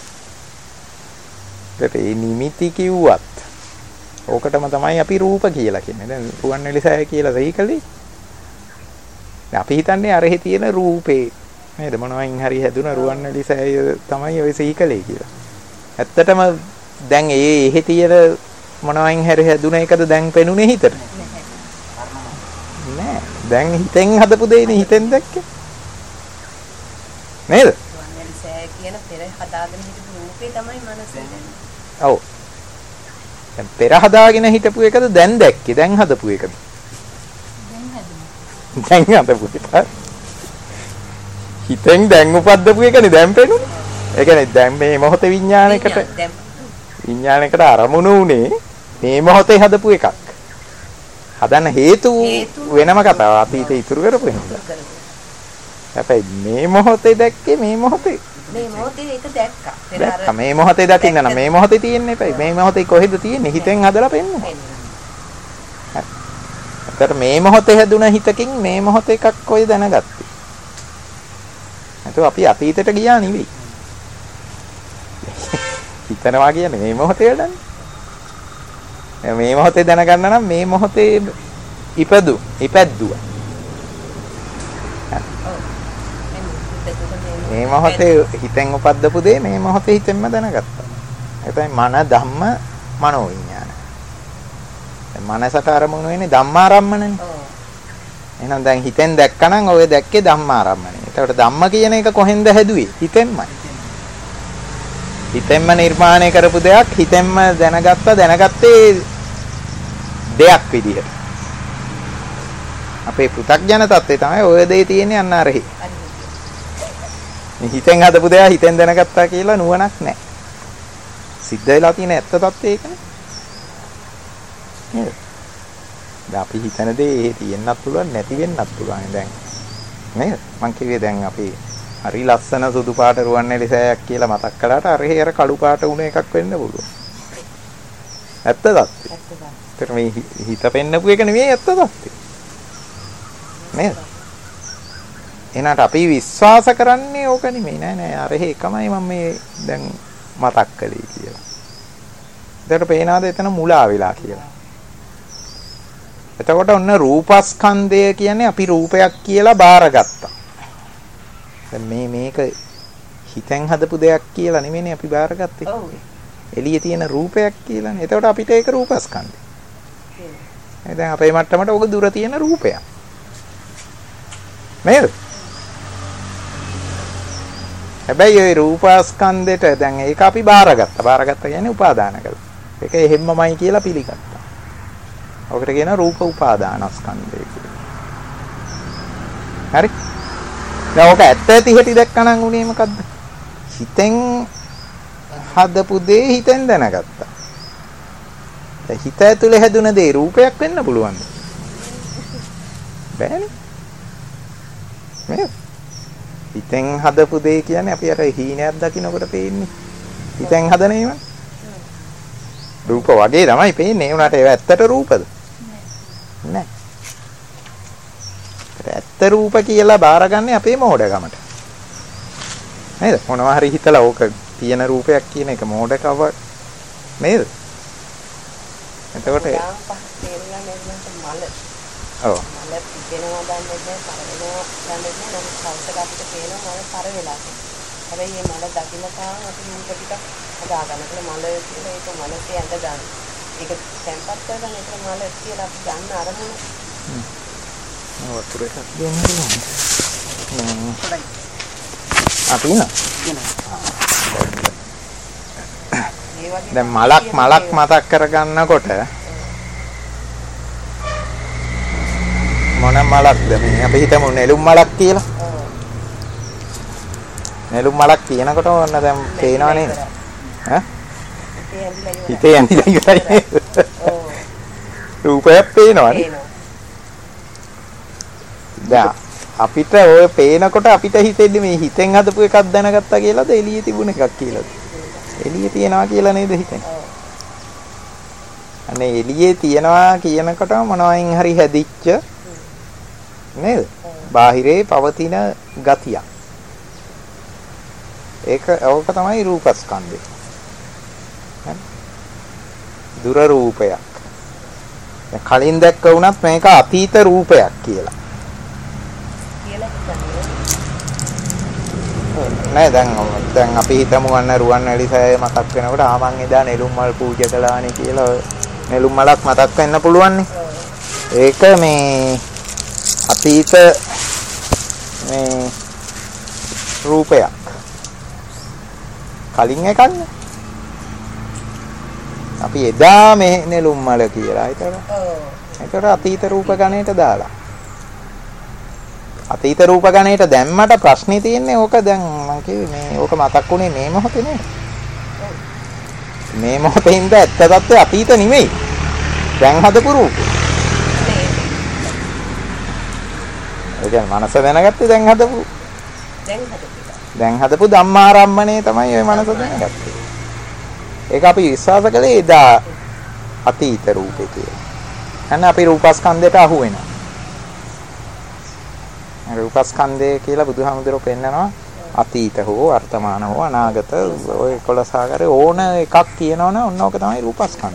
ඒ නිමිති කිව්වත් ඕකටම තමයි අපි රූප කියලා කියන්නේ. දැන් රුවන්වැලි සෑය කියලා වෙයිකලේ. දැන් අපි හිතන්නේ අරහි තියෙන රූපේ නේද? මොනවයින් හරි හැදුන රුවන්වැලි සෑය තමයි ওই සීකලේ කියලා. ඇත්තටම දැන් ඒ එහෙ තියෙන මොනවයින් හරි හැදුන එකද දැන් පෙනුනේ හිතට? නෑ. දැන් හිතෙන් හදපු දෙයනේ හිතෙන් දැක්කේ. නේද? රුවන්වැලි සෑය කියන පෙර හදාගෙන හිටපු රූපේ තමයි මනසේ දැනෙන්නේ. ඔව්. දැන් පෙර හදාගෙන හිටපු එකද දැන් දැක්කේ? දැන් හදපු එකද? දැන් හදමු. දැන් හදපු එක. හිතෙන් දැන් උපද්දපු එකනේ දැන් පෙනුනේ. ඒ කියන්නේ දැන් මේ මොහොතේ විඥානයකට විඥානයකට අරමුණු උනේ මේ මොහොතේ හදපු එකක්. හදන්න හේතු වෙනම කතාවක්. අතීතේ ඉතුරු කරපු හින්දා. හැබැයි මේ මොහොතේ දැක්කේ මේ මොහොතේ. මේ මොහොතේ ඒක දැක්කා. දැක්කා මේ මොහොතේ දකින්න නම් මේ මොහොතේ තියෙන්නේ එපයි. මේ මොහොතේ කොහෙද තියෙන්නේ? හිතෙන් හදලා පෙන්නුවා. හරි. මේ මොහොතේ හැදුන හිතකින් මේ මොහොතේ එකක් කොයි දැනගත්තේ. නැත්නම් අපි අතීතයට ගියා නෙවෙයි. හිතනවා කියන්නේ මේ මොහොතේ වැඩන්නේ. මේ මොහොතේ දැනගන්න නම් මේ මොහොතේ ඉපදු ඉපැද්දුවා. මේ මොහොතේ හිතෙන් උපද්දපු දේ මේ මොහොතේ හිතෙන්ම දැනගත්තා. ඒ තමයි මන ධම්ම මනෝ විඥාන. දැන් මනසට අරමුණු වෙන්නේ ධම්මාරම්මණනේ. එහෙනම් දැන් හිතෙන් දැක්කනම් ඔය දැක්කේ ධම්මාරම්මණය. ඒකට ධම්ම කියන එක කොහෙන්ද හැදුවේ? හිතෙන්මයි. හිතෙන්ම නිර්මාණය කරපු දෙයක් හිතෙන්ම දැනගත්තා දැනගත්තේ දෙයක් විදිහට. අපේ පෘථග්ජන තත්ත්වය තමයි ඔය දෙය තියෙන්නේ අන්න අරහි. හිතෙන් හදපු දෙයක් හිතෙන් දැනගත්තා කියලා නුවණක් නැහැ. සිද්ධ වෙලා තියෙන ඇත්ත తත්ත්වය ඒකනේ. නේද? දැන් අපි හිතන දේ ඒ තියෙන්නත් පුළුවන් නැති වෙන්නත් පුළුවන් දැන්. නේද? මං කිව්වේ දැන් අපි හරි ලස්සන සුදු පාට රුවන්වැලි සෑයක් කියලා මතක් කළාට අර හේර කළු පාට වුණ එකක් වෙන්න පුළුවන්. ඇත්ත తත්ත්වය. ඇත්ත తත්ත්වය. ඒතර මේ හිත පෙන්නපු එක නෙමෙයි ඇත්ත తත්ත්වය. නේද? එනට අපි විශ්වාස කරන්නේ ඕක නෙමෙයි නෑ නෑ අර එකමයි මම මේ දැන් මතක් කළේ කියලා. ඒකට පේනාද එතන මුලා වෙලා කියලා. එතකොට ඔන්න රූපස්කන්ධය කියන්නේ අපි රූපයක් කියලා බාරගත්තා. දැන් මේ මේක හිතෙන් හදපු දෙයක් කියලා නෙමෙයිනේ අපි බාරගත්තේ. ඔව්. එළියේ තියෙන රූපයක් කියලානේ. එතකොට අපිට ඒක රූපස්කන්ධය. ඒ දැන් අපේ මට්ටමට ඔක දුර තියෙන රූපයක්. නේද? හැබැයි ඒ රූපස්කන්ධෙට දැන් ඒක අපි බාරගත්තා. බාරගත්තා කියන්නේ උපාදාන කළා. ඒක එහෙම්මමයි කියලා පිළිගත්තා. ඔකට කියන රූප උපාදානස්කන්ධය කියලා. හරි? දැන් ඔක ඇත්ත ඇති හැටි දැක්කනම් උනේ මොකද්ද? හිතෙන් හදපු දේ හිතෙන් දැනගත්තා. දැන් හිත ඇතුලේ හැදුන දේ රූපයක් වෙන්න පුළුවන්ද? බෑනේ. මේ හිතෙන් හදපු දේ කියන්නේ අපි අර හීනයක් දකින්නකොට පේන්නේ. හිතෙන් හදන ඒවා. රූප වගේ තමයි පේන්නේ. ඒ උනාට ඒව ඇත්තට රූපද? නෑ. ඇත්ත රූප කියලා බාරගන්නේ අපේ මෝඩකමට. නේද? මොනවා හරි හිතලා ඕක තියෙන රූපයක් කියන එක මෝඩකව නේද? එතකොට මල. ඔව්. මල පිටේනවා දන්නේ නැහැ, පරවෙනවා දන්නේ නැහැ. නම් කවුසක අපිට පේනවා මල පර වෙලා. හැබැයි මේ මල දකින්න තාම අපි මුක ටිකක් හදා ගන්නකොට මල කියලා ඒක මලසේ ඇඳ ගන්න. ඒක tempat කරගන්න ඒක මල කියලා අපි ගන්න අරමුණ. හ්ම්. වතුර එකක් දෙන්න පුළුවන්. අපි නා. දැන් මලක් මලක් මතක් කරගන්නකොට මොන මලක්ද මේ අපි හිතමු නෙළුම් මලක් කියලා. නෙළුම් මලක් කියනකොට ඔන්න දැන් පේනව නේද? ඈ? හිතේ ඇඳිලා ඉවරයි. ඔව්. රූපයක් පේනවනේ. දැන් අපිට ඔය පේනකොට අපිට හිතෙන්නේ මේ හිතෙන් හදපු එකක් දැනගත්තා කියලාද එළියේ තිබුණ එකක් කියලාද? එළියේ තියනවා කියලා නේද හිතන්නේ? අනේ එළියේ තියනවා කියනකොට මොනවයින් හරි හැදිච්ච නේද? බාහිරේ පවතින ගතිය. ඒක ඕක තමයි රූපස්කන්ධය. දුර රූපයක්. දැන් කලින් දැක්ක වුණත් මේක අතීත රූපයක් කියලා. නෑ දැන් දැන් අපි හිතමු අන්න රුවන්වැලි සෑය මතක් වෙනකොට ආ මං එදා නෙළුම් මල් පූජා කළානේ කියලා නෙළුම් මලක් මතක් වෙන්න පුළුවන් නේ. ඒක මේ අතීත මේ රූපයක්. කලින් එකන්නේ. අපි එදා මේ නෙළුම් මල කියලා හිතලා. ඔව්. ඒතර අතීත රූප ගණයට දාලා. අතීත රූප ගණයට දැම්මට ප්‍රශ්නේ තියෙන්නේ ඕක දැන් මම කිව්වේ මේ ඕක මතක් වුණේ මේ මොහොතේ නේද? මේ මොහොතේ ඉඳ ඇත්ත తත්ත්වය අතීත නෙමෙයි. දැන් හදපු රූප. ඒ කියන්නේ මනස දැනගත්තේ දැන් හදපු. දැන් හදපු. දැන් හදපු ධම්මාරම්මණය තමයි ওই මනස දැනගත්තේ. ඒක අපි විශ්වාස කළේ එදා අතීත රූපේ කියලා. අන්න අපි රූපස්කන්ධයට අහු වෙනවා. රූපස්කන්ධය කියලා බුදුහාමුදුරුවෝ පෙන්නනවා අතීත හෝ වර්තමාන හෝ අනාගත ඔය කොළසාගරේ ඕන එකක් කියනවනේ ඔන්න ඕක තමයි රූපස්කන්ධය.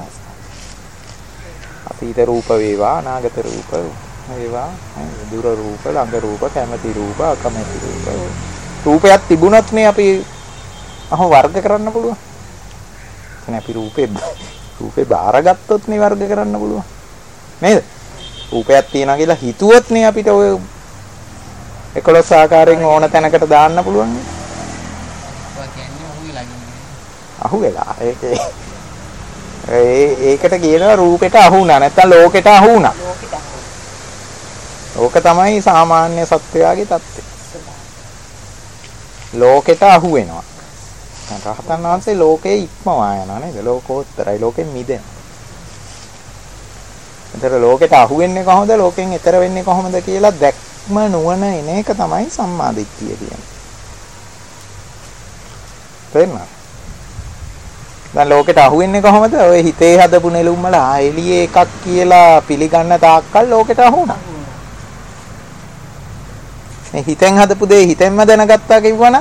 අතීත රූප වේවා අනාගත රූප වේවා දුර රූප ළඟ රූප කැමැති රූප අකමැති රූප. රූපයක් තිබුණත් නේ අපි අහ වර්ග කරන්න පුළුවන්. එතන අපි රූපේ රූපේ බාරගත්තොත් නේ වර්ග කරන්න පුළුවන්. නේද? රූපයක් තියනවා කියලා හිතුවොත් නේ අපිට ඔය එකොළොස් ආකාරයෙන් ඕන තැනකට දාන්න පුළුවන් නේ. ඔය කියන්නේ අහු වෙලා ඉන්නේ. අහු වෙලා. ඒකේ ඒ ඒකට කියනවා රූපෙට අහු වුණා නැත්නම් ලෝකෙට අහු වුණා. ලෝකෙට අහු. ඕක තමයි සාමාන්‍ය සත්වයාගේ தත්ත්වය. ලෝකෙට අහු වෙනවා. රහතන් වහන්සේ ලෝකේ ඉක්මවා යනවා නේද? ලෝකෝත්තරයි. ලෝකෙන් මිදෙනවා. එතකොට ලෝකෙට අහු වෙන්නේ කොහොමද? ලෝකෙන් එතර වෙන්නේ කොහොමද කියලා දැක්ම නුවණ එන එක තමයි සම්මා දිට්ඨිය කියන්නේ. තේරුණාද? දැන් ලෝකෙට අහු වෙන්නේ කොහොමද? ඔය හිතේ හදපු නෙළුම් වල ආ එළියේ එකක් කියලා පිළිගන්න තාක්කල් ලෝකෙට අහු වුණා. මේ හිතෙන් හදපු දේ හිතෙන්ම දැනගත්තා කිව්වනම්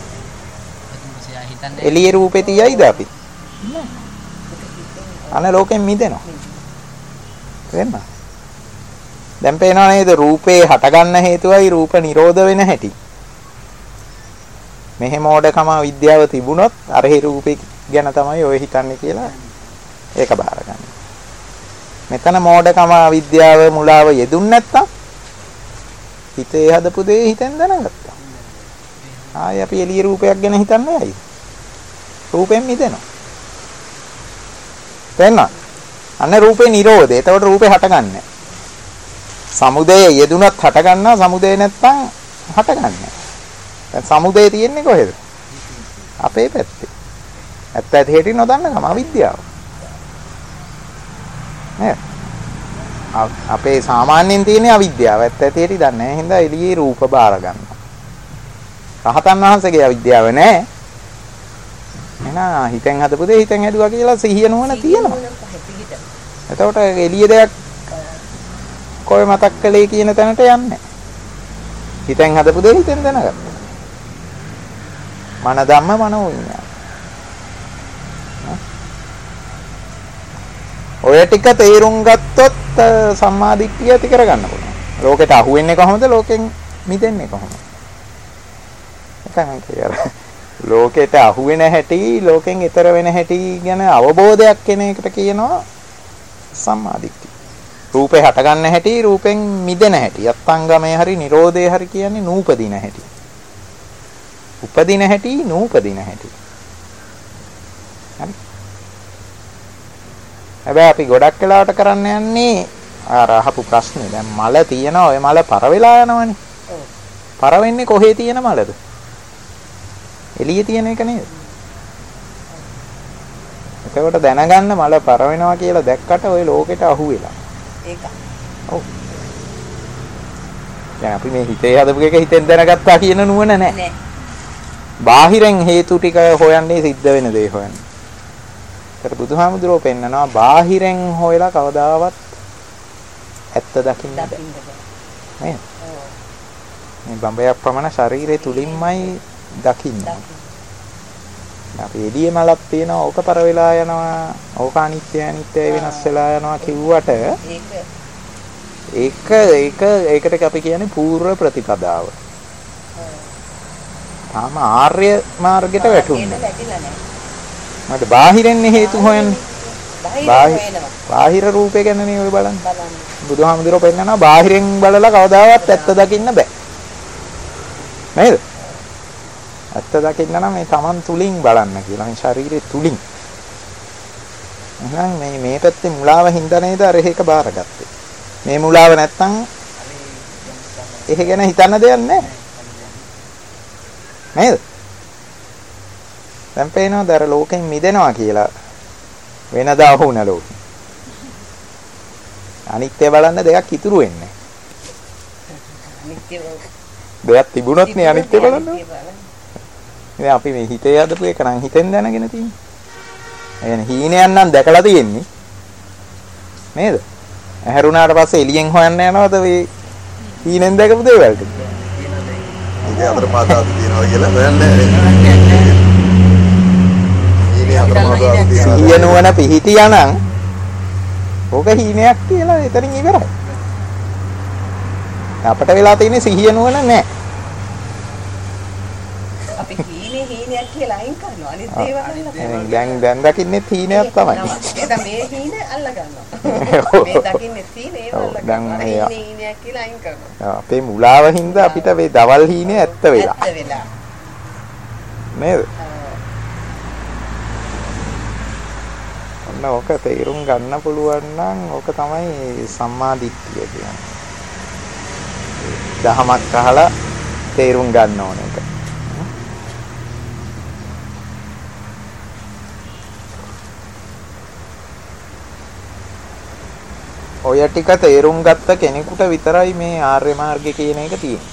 එළියේ රූපේ තියයිද අපි? නෑ. අනේ ලෝකෙන් මිදෙනවා. තේරෙනවද? දැන් පේනවා නේද රූපේ හටගන්න හේතුවයි රූප නිරෝධ වෙන හැටි. මෙහෙ මෝඩකම විද්‍යාව තිබුණොත් අර හේ රූපේ ගැන තමයි ඔය හිතන්නේ කියලා ඒක බාර ගන්න. මෙතන මෝඩකම විද්‍යාව මුලාව යෙදුන් නැත්තම් හිතේ හදපු දේ හිතෙන් දැනගත්තා. ආයි අපි එළිය රූපයක් ගැන හිතන්නේ ඇයි? රූපෙන් මිදෙනවා. තේරෙනවද? අන්න රූපේ නිරෝධය. එතකොට රූපේ හටගන්නේ. සමුදය යෙදුනත් හටගන්නවා, සමුදය නැත්තම් හටගන්නේ. දැන් සමුදය තියෙන්නේ කොහෙද? අපේ පැත්තේ. ඇත්ත ඇති හැටි නොදන්නකම අවිද්‍යාව. නේද? අපේ සාමාන්‍යයෙන් තියෙන අවිද්‍යාව. ඇත්ත ඇති හැටි දන්නේ නැහැ. හින්දා එළියේ රූප බාර ගන්නවා. රහතන් වහන්සේගේ අවිද්‍යාව නැහැ. එහෙනම් හිතෙන් හදපු දේ හිතෙන් හැදුවා කියලා සිහිය නුවණ තියෙනවා. එතකොට එළිය දෙයක් කොයි මතක් කළේ කියන තැනට යන්නේ. හිතෙන් හදපු දේ හිතෙන් දැනගත්තා. මන ධම්ම මනෝ විඤ්ඤාණ. ඔය ටික තේරුම් ගත්තොත් සම්මා දිට්ඨිය ඇති කරගන්න පුළුවන්. ලෝකෙට අහු වෙන්නේ කොහොමද? ලෝකෙන් මිදෙන්නේ කොහොමද? එතන කියලා. ලෝකෙට අහු වෙන හැටි, ලෝකෙන් ඈතර වෙන හැටි ගැන අවබෝධයක් කෙන එකට කියනවා සම්මා දිට්ඨිය. රූපේ හටගන්න හැටි, රූපෙන් මිදෙන හැටි. අත්ංගමයේ හරි නිරෝධයේ හරි කියන්නේ නූපදින හැටි. උපදින හැටි, නූපදින හැටි. හරි. හැබැයි අපි ගොඩක් වෙලාවට කරන්න යන්නේ අර අහපු ප්‍රශ්නේ. දැන් මල තියෙනවා, ඔය මල පර වෙලා යනවනේ. ඔව්. පර වෙන්නේ කොහේ තියෙන මලද? එළියේ තියෙන එක නේද? එතකොට දැනගන්න මල පර වෙනවා කියලා දැක්කට ওই ලෝකෙට අහු වෙලා. ඒක. ඔව්. දැන් අපි මේ හිතේ හදපු එක හිතෙන් දැනගත්තා කියන නුවණ නැහැ. නෑ. බාහිරෙන් හේතු ටික හොයන්නේ සිද්ධ වෙන දේ හොයන්නේ. ඒතර බුදුහාමුදුරුවෝ පෙන්නනවා බාහිරෙන් හොයලා කවදාවත් ඇත්ත දකින්න බෑ. නේද? ඔව්. මේ බඹයක් පමණ ශරීරය තුලින්මයි දකින්න. අපි එළියේ මලක් තියෙනවා, ඕක පර වෙලා යනවා, ඕක අනිත්‍ය අනිත්‍යයි වෙනස් වෙලා යනවා කිව්වට ඒක ඒක ඒකට අපි කියන්නේ పూర్ව ප්‍රතිපදාව. තාම ආර්ය මාර්ගයට වැටුන්නේ. මට බාහිරින් හේතු හොයන්නේ. බාහිර රූපේ ගැන නේ ඔය බලන්නේ. බුදුහාමුදුරුවෝ පෙන්නනවා බාහිරින් බලලා කවදාවත් ඇත්ත දකින්න බෑ. නේද? ඇත්ත දකින්න නම් මේ Taman තුලින් බලන්න කියලා. මේ ශරීරය තුලින්. එහෙනම් මේ මේ පැත්තේ මුලාව හින්දා නේද අර ඒක බාරගත්තේ. මේ මුලාව නැත්තම් ඒක ගැන හිතන්න දෙයක් නැහැ. නේද? දැන් පේනවද අර ලෝකෙන් මිදෙනවා කියලා වෙනදා වුණ ලෝකෙ. අනිත්‍ය බලන්න දෙයක් ඉතුරු වෙන්නේ. අනිත්‍ය දෙයක් තිබුණොත් නේ අනිත්‍ය බලන්න. ඉතින් අපි මේ හිතේ හදපු එක නම් හිතෙන් දැනගෙන තියෙන්නේ. ඒ කියන්නේ හීනයක් නම් දැකලා තියෙන්නේ. නේද? ඇහැරුණාට පස්සේ එළියෙන් හොයන්න යනවද මේ හීනෙන් දැකපු දේවල් ටික? ඒක අතර පාතාවක් තියෙනවා කියලා හොයන්නේ. හීනේ අතර පාතාවක් තියෙනවා. සිහිය නුවණ පිහිටියානම් ඕක හීනයක් කියලා එතනින් ඉවරයි. අපිට වෙලා තියෙන්නේ සිහිය නුවණ නැහැ. අපි හීනේ හීනයක් කියලා අයින් කරනවා. අනිත් දේවල් අල්ලගන්නවා. දැන් දැන් දකින්නෙත් හීනයක් තමයි. එතන මේ හීනේ අල්ලගන්නවා. මේ දකින්නෙත් හීනේ ඒව අල්ලගන්නවා. හීනේ හීනයක් කියලා අයින් කරනවා. අපේ මුලාව හින්දා අපිට මේ දවල් හීනේ ඇත්ත වෙලා. ඇත්ත වෙලා. නේද? ඔන්න ඕක තේරුම් ගන්න පුළුවන් නම් ඕක තමයි සම්මා දිට්ඨිය කියන්නේ. දහමක් අහලා තේරුම් ගන්න ඕන එක. ඔය ටික තේරුම් ගත්ත කෙනෙකුට විතරයි මේ ආර්ය මාර්ගය කියන එක තියෙන්නේ.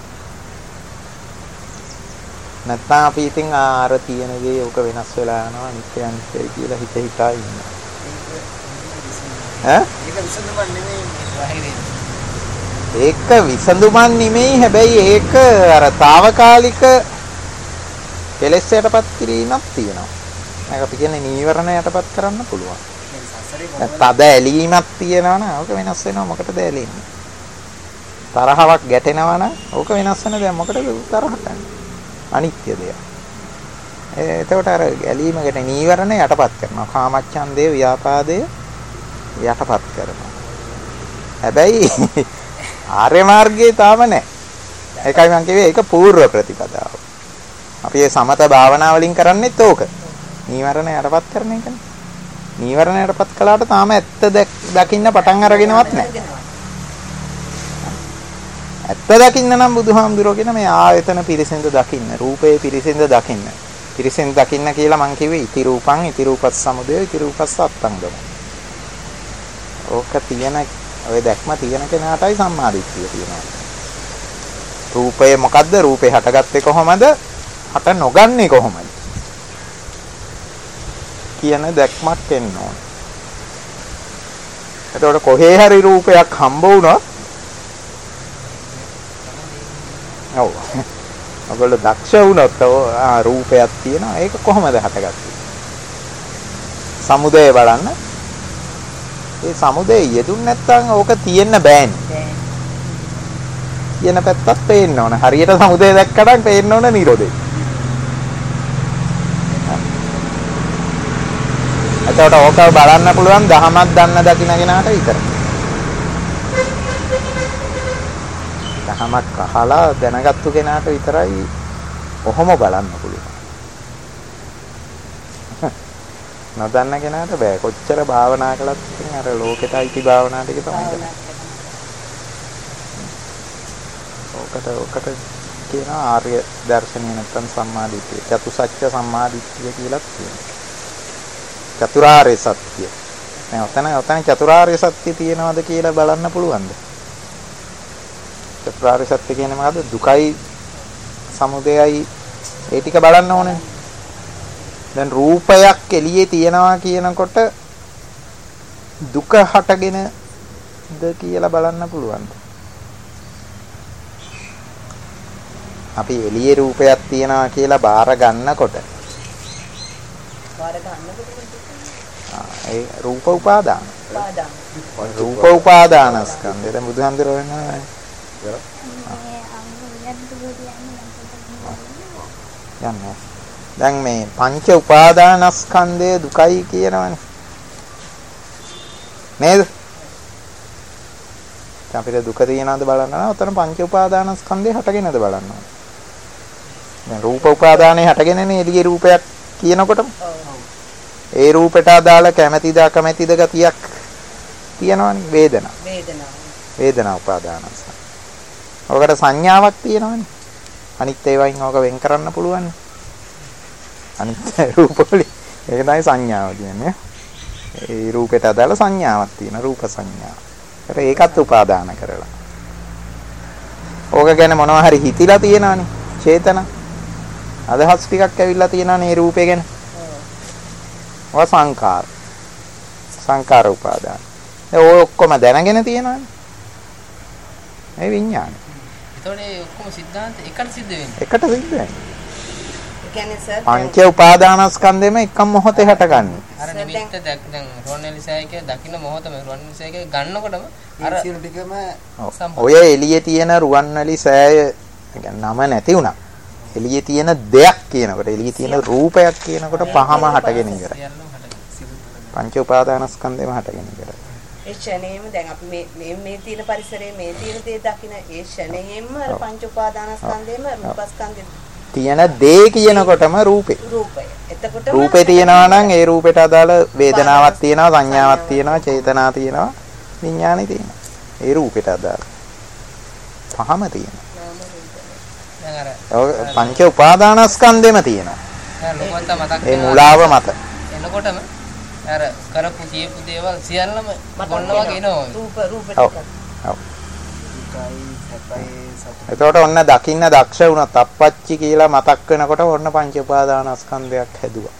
නැත්නම් අපි ඉතින් ආර තියෙන දේ ඔක වෙනස් වෙලා යනවා අනිත්‍ය අනිත්‍යයි කියලා හිත හිතා ඉන්නවා. ඈ? ඒක විසඳුමක් නෙමෙයි වහිරේ. ඒක විසඳුමක් නෙමෙයි හැබැයි ඒක අර తాවකාලික කෙලෙස් යටපත් කිරීමක් තියෙනවා. ඒක අපි කියන්නේ නීවරණ යටපත් කරන්න පුළුවන්. තද ඇලීමක් තියෙනවා නම් ඕක වෙනස් වෙනවා මොකටද ඇලෙන්නේ? තරහවක් ගැටෙනවා නම් ඕක වෙනස් වෙන දැන් මොකටද තරහ ගන්න? අනිත්‍ය දෙයක්. එතකොට අර ඇලීමකට නීවරණ යටපත් කරනවා. කාමච්ඡන්දේ ව්‍යාපාදේ යටපත් කරනවා. හැබැයි ආර්ය මාර්ගයේ තාම නැහැ. ඒකයි මම කිව්වේ ඒක పూర్ව ප්‍රතිපදාව. අපි මේ සමත භාවනා වලින් කරන්නේත් ඕක. නීවරණ යටපත් කරන එකනේ. නීවරණ යටපත් කළාට තාම ඇත්ත දකින්න පටන් අරගෙනවත් නැහැ. ඇත්ත දකින්න නම් බුදුහාමුදුරුවෝ කියන මේ ආයතන පිරිසිඳ දකින්න, රූපේ පිරිසිඳ දකින්න. පිරිසිඳ දකින්න කියලා මං කිව්වේ ඉති රූපං, ඉති රූපස් සමුදය, ඉති රූපස් අත්ංගම. ඕක තියෙන ඔය දැක්ම තියෙන කෙනාටයි සම්මාදිට්ඨිය තියෙනවා. රූපය මොකද්ද? රූපේ හටගත්තේ කොහොමද? හට නොගන්නේ කොහොමද? කියන දැක්මක් එන්න ඕන. එතකොට කොහේ හරි රූපයක් හම්බ වුණොත් ඔව්. ඔයගොල්ලෝ දක්ෂ වුණොත් ආ රූපයක් තියෙනවා. ඒක කොහොමද හටගත්තේ? සමුදය බලන්න. ඒ සමුදය යෙදුන් නැත්තම් ඕක තියෙන්න බෑනේ. කියන පැත්තත් පේන්න ඕන. හරියට සමුදය දැක්කම පේන්න ඕන නිරෝධය. එතකොට ඕක බලන්න පුළුවන් දහමක් දන්න දකින්න කෙනාට විතරයි. දහමක් අහලා දැනගත්තු කෙනාට විතරයි ඔහොම බලන්න පුළුවන්. නොදන්න කෙනාට බෑ. කොච්චර භාවනා කළත් ඉතින් අර ලෝකෙට අයිති භාවනා ටික තමයි කරන්නේ. ඔකට ඔකට කියනවා ආර්ය දර්ශනය නැත්නම් සම්මාදිට්ඨිය. චතුසත්‍ය සම්මාදිට්ඨිය කියලා කියනවා. චතුරාර්ය සත්‍ය. දැන් ඔතන ඔතන චතුරාර්ය සත්‍ය තියෙනවද කියලා බලන්න පුළුවන්ද? චතුරාර්ය සත්‍ය කියන්නේ මොකද්ද? දුකයි සමුදයයි ඒ ටික බලන්න ඕනේ. දැන් රූපයක් එළියේ තියනවා කියනකොට දුක හටගෙනද කියලා බලන්න පුළුවන්ද? අපි එළියේ රූපයක් තියනවා කියලා බාර ගන්නකොට බාර ගන්නකොට ඒ රූප උපාදාන. උපාදාන. රූප උපාදානස්කන්ධය. දැන් බුදුහන්තරෝ වෙනවා. යන්නේ. දැන් මේ පංච උපාදානස්කන්ධය දුකයි කියනවනේ. නේද? අපිට දුක තියනවාද බලන්න නම් උතන පංච උපාදානස්කන්ධය හටගෙනද බලන්න ඕනේ. දැන් රූප උපාදානේ හටගෙනනේ එළියේ රූපයක් කියනකොටම. ඒ රූපයට අදාළ කැමැතිද අකමැතිද ගතියක් තියෙනවනේ වේදනා. වේදනාව. වේදනා උපාදානස්කන්ධය. ඔකට සංඥාවක් තියෙනවනේ. අනිත් ඒවායින් ඔක වෙන් කරන්න පුළුවන්. අනිත් රූප වලින් ඒක තමයි සංඥාව කියන්නේ. ඒ රූපයට අදාළ සංඥාවක් තියෙන රූප සංඥා. ඒකත් උපාදාන කරලා. ඕක ගැන මොනවා හරි හිතිලා තියෙනවනේ. චේතන. අදහස් ටිකක් ඇවිල්ලා තියෙනවනේ මේ රූපේ ගැන. ඔය සංකාර. සංකාර උපාදාන. ඒ ඔය ඔක්කොම දැනගෙන තියෙනවනේ. ඒ විඥාන. එතකොට ඒ ඔක්කොම සිද්ධාන්ත එකට සිද්ධ වෙන්නේ. එකට සිද්ධ වෙන්නේ. කියන්නේ සර් පංච උපාදානස්කන්ධෙම එක මොහොතේ හටගන්නේ. අර නිමිත්ත දැන් රොන්නලිසයක දකින්න මොහොතම රොන්නලිසයක ගන්නකොටම අර සියලු ටිකම ඔය එළියේ තියෙන රුවන්වැලි සෑය නම නැති වුණා. එළියේ තියෙන දෙයක් කියනකොට එළියේ තියෙන රූපයක් කියනකොට පහම හටගෙන ඉවරයි. පංච උපාදානස්කන්ධෙම හටගෙන ඉවරයි. ඒ ෂණයෙම දැන් අපි මේ මේ මේ තියෙන පරිසරයේ මේ තියෙන දේ දකින ඒ ෂණයෙම අර පංච උපාදානස්කන්ධෙම රූපස්කන්ධෙ තියෙන දේ කියනකොටම රූපේ. රූපය. එතකොට රූපේ තියෙනවා නම් ඒ රූපයට අදාළ වේදනාවක් තියෙනවා, සංඥාවක් තියෙනවා, චේතනා තියෙනවා, විඥානෙ තියෙනවා. ඒ රූපයට අදාළ. පහම තියෙනවා. දැන් අර ඔය පංච උපාදානස්කන්ධෙම තියෙනවා. දැන් ලෝකවන්ත මතක් ඒ මුලාව මත. එනකොටම අර කරපු කියපු දේවල් සියල්ලම මොන වගේ එනවා. රූප රූප ඔව්. ඔව්. එතකොට ඔන්න දකින්න දක්ෂ වුණත් අප්පච්චි කියලා මතක් වෙනකොට ඔන්න පංච උපාදානස්කන්ධයක් හැදුවා.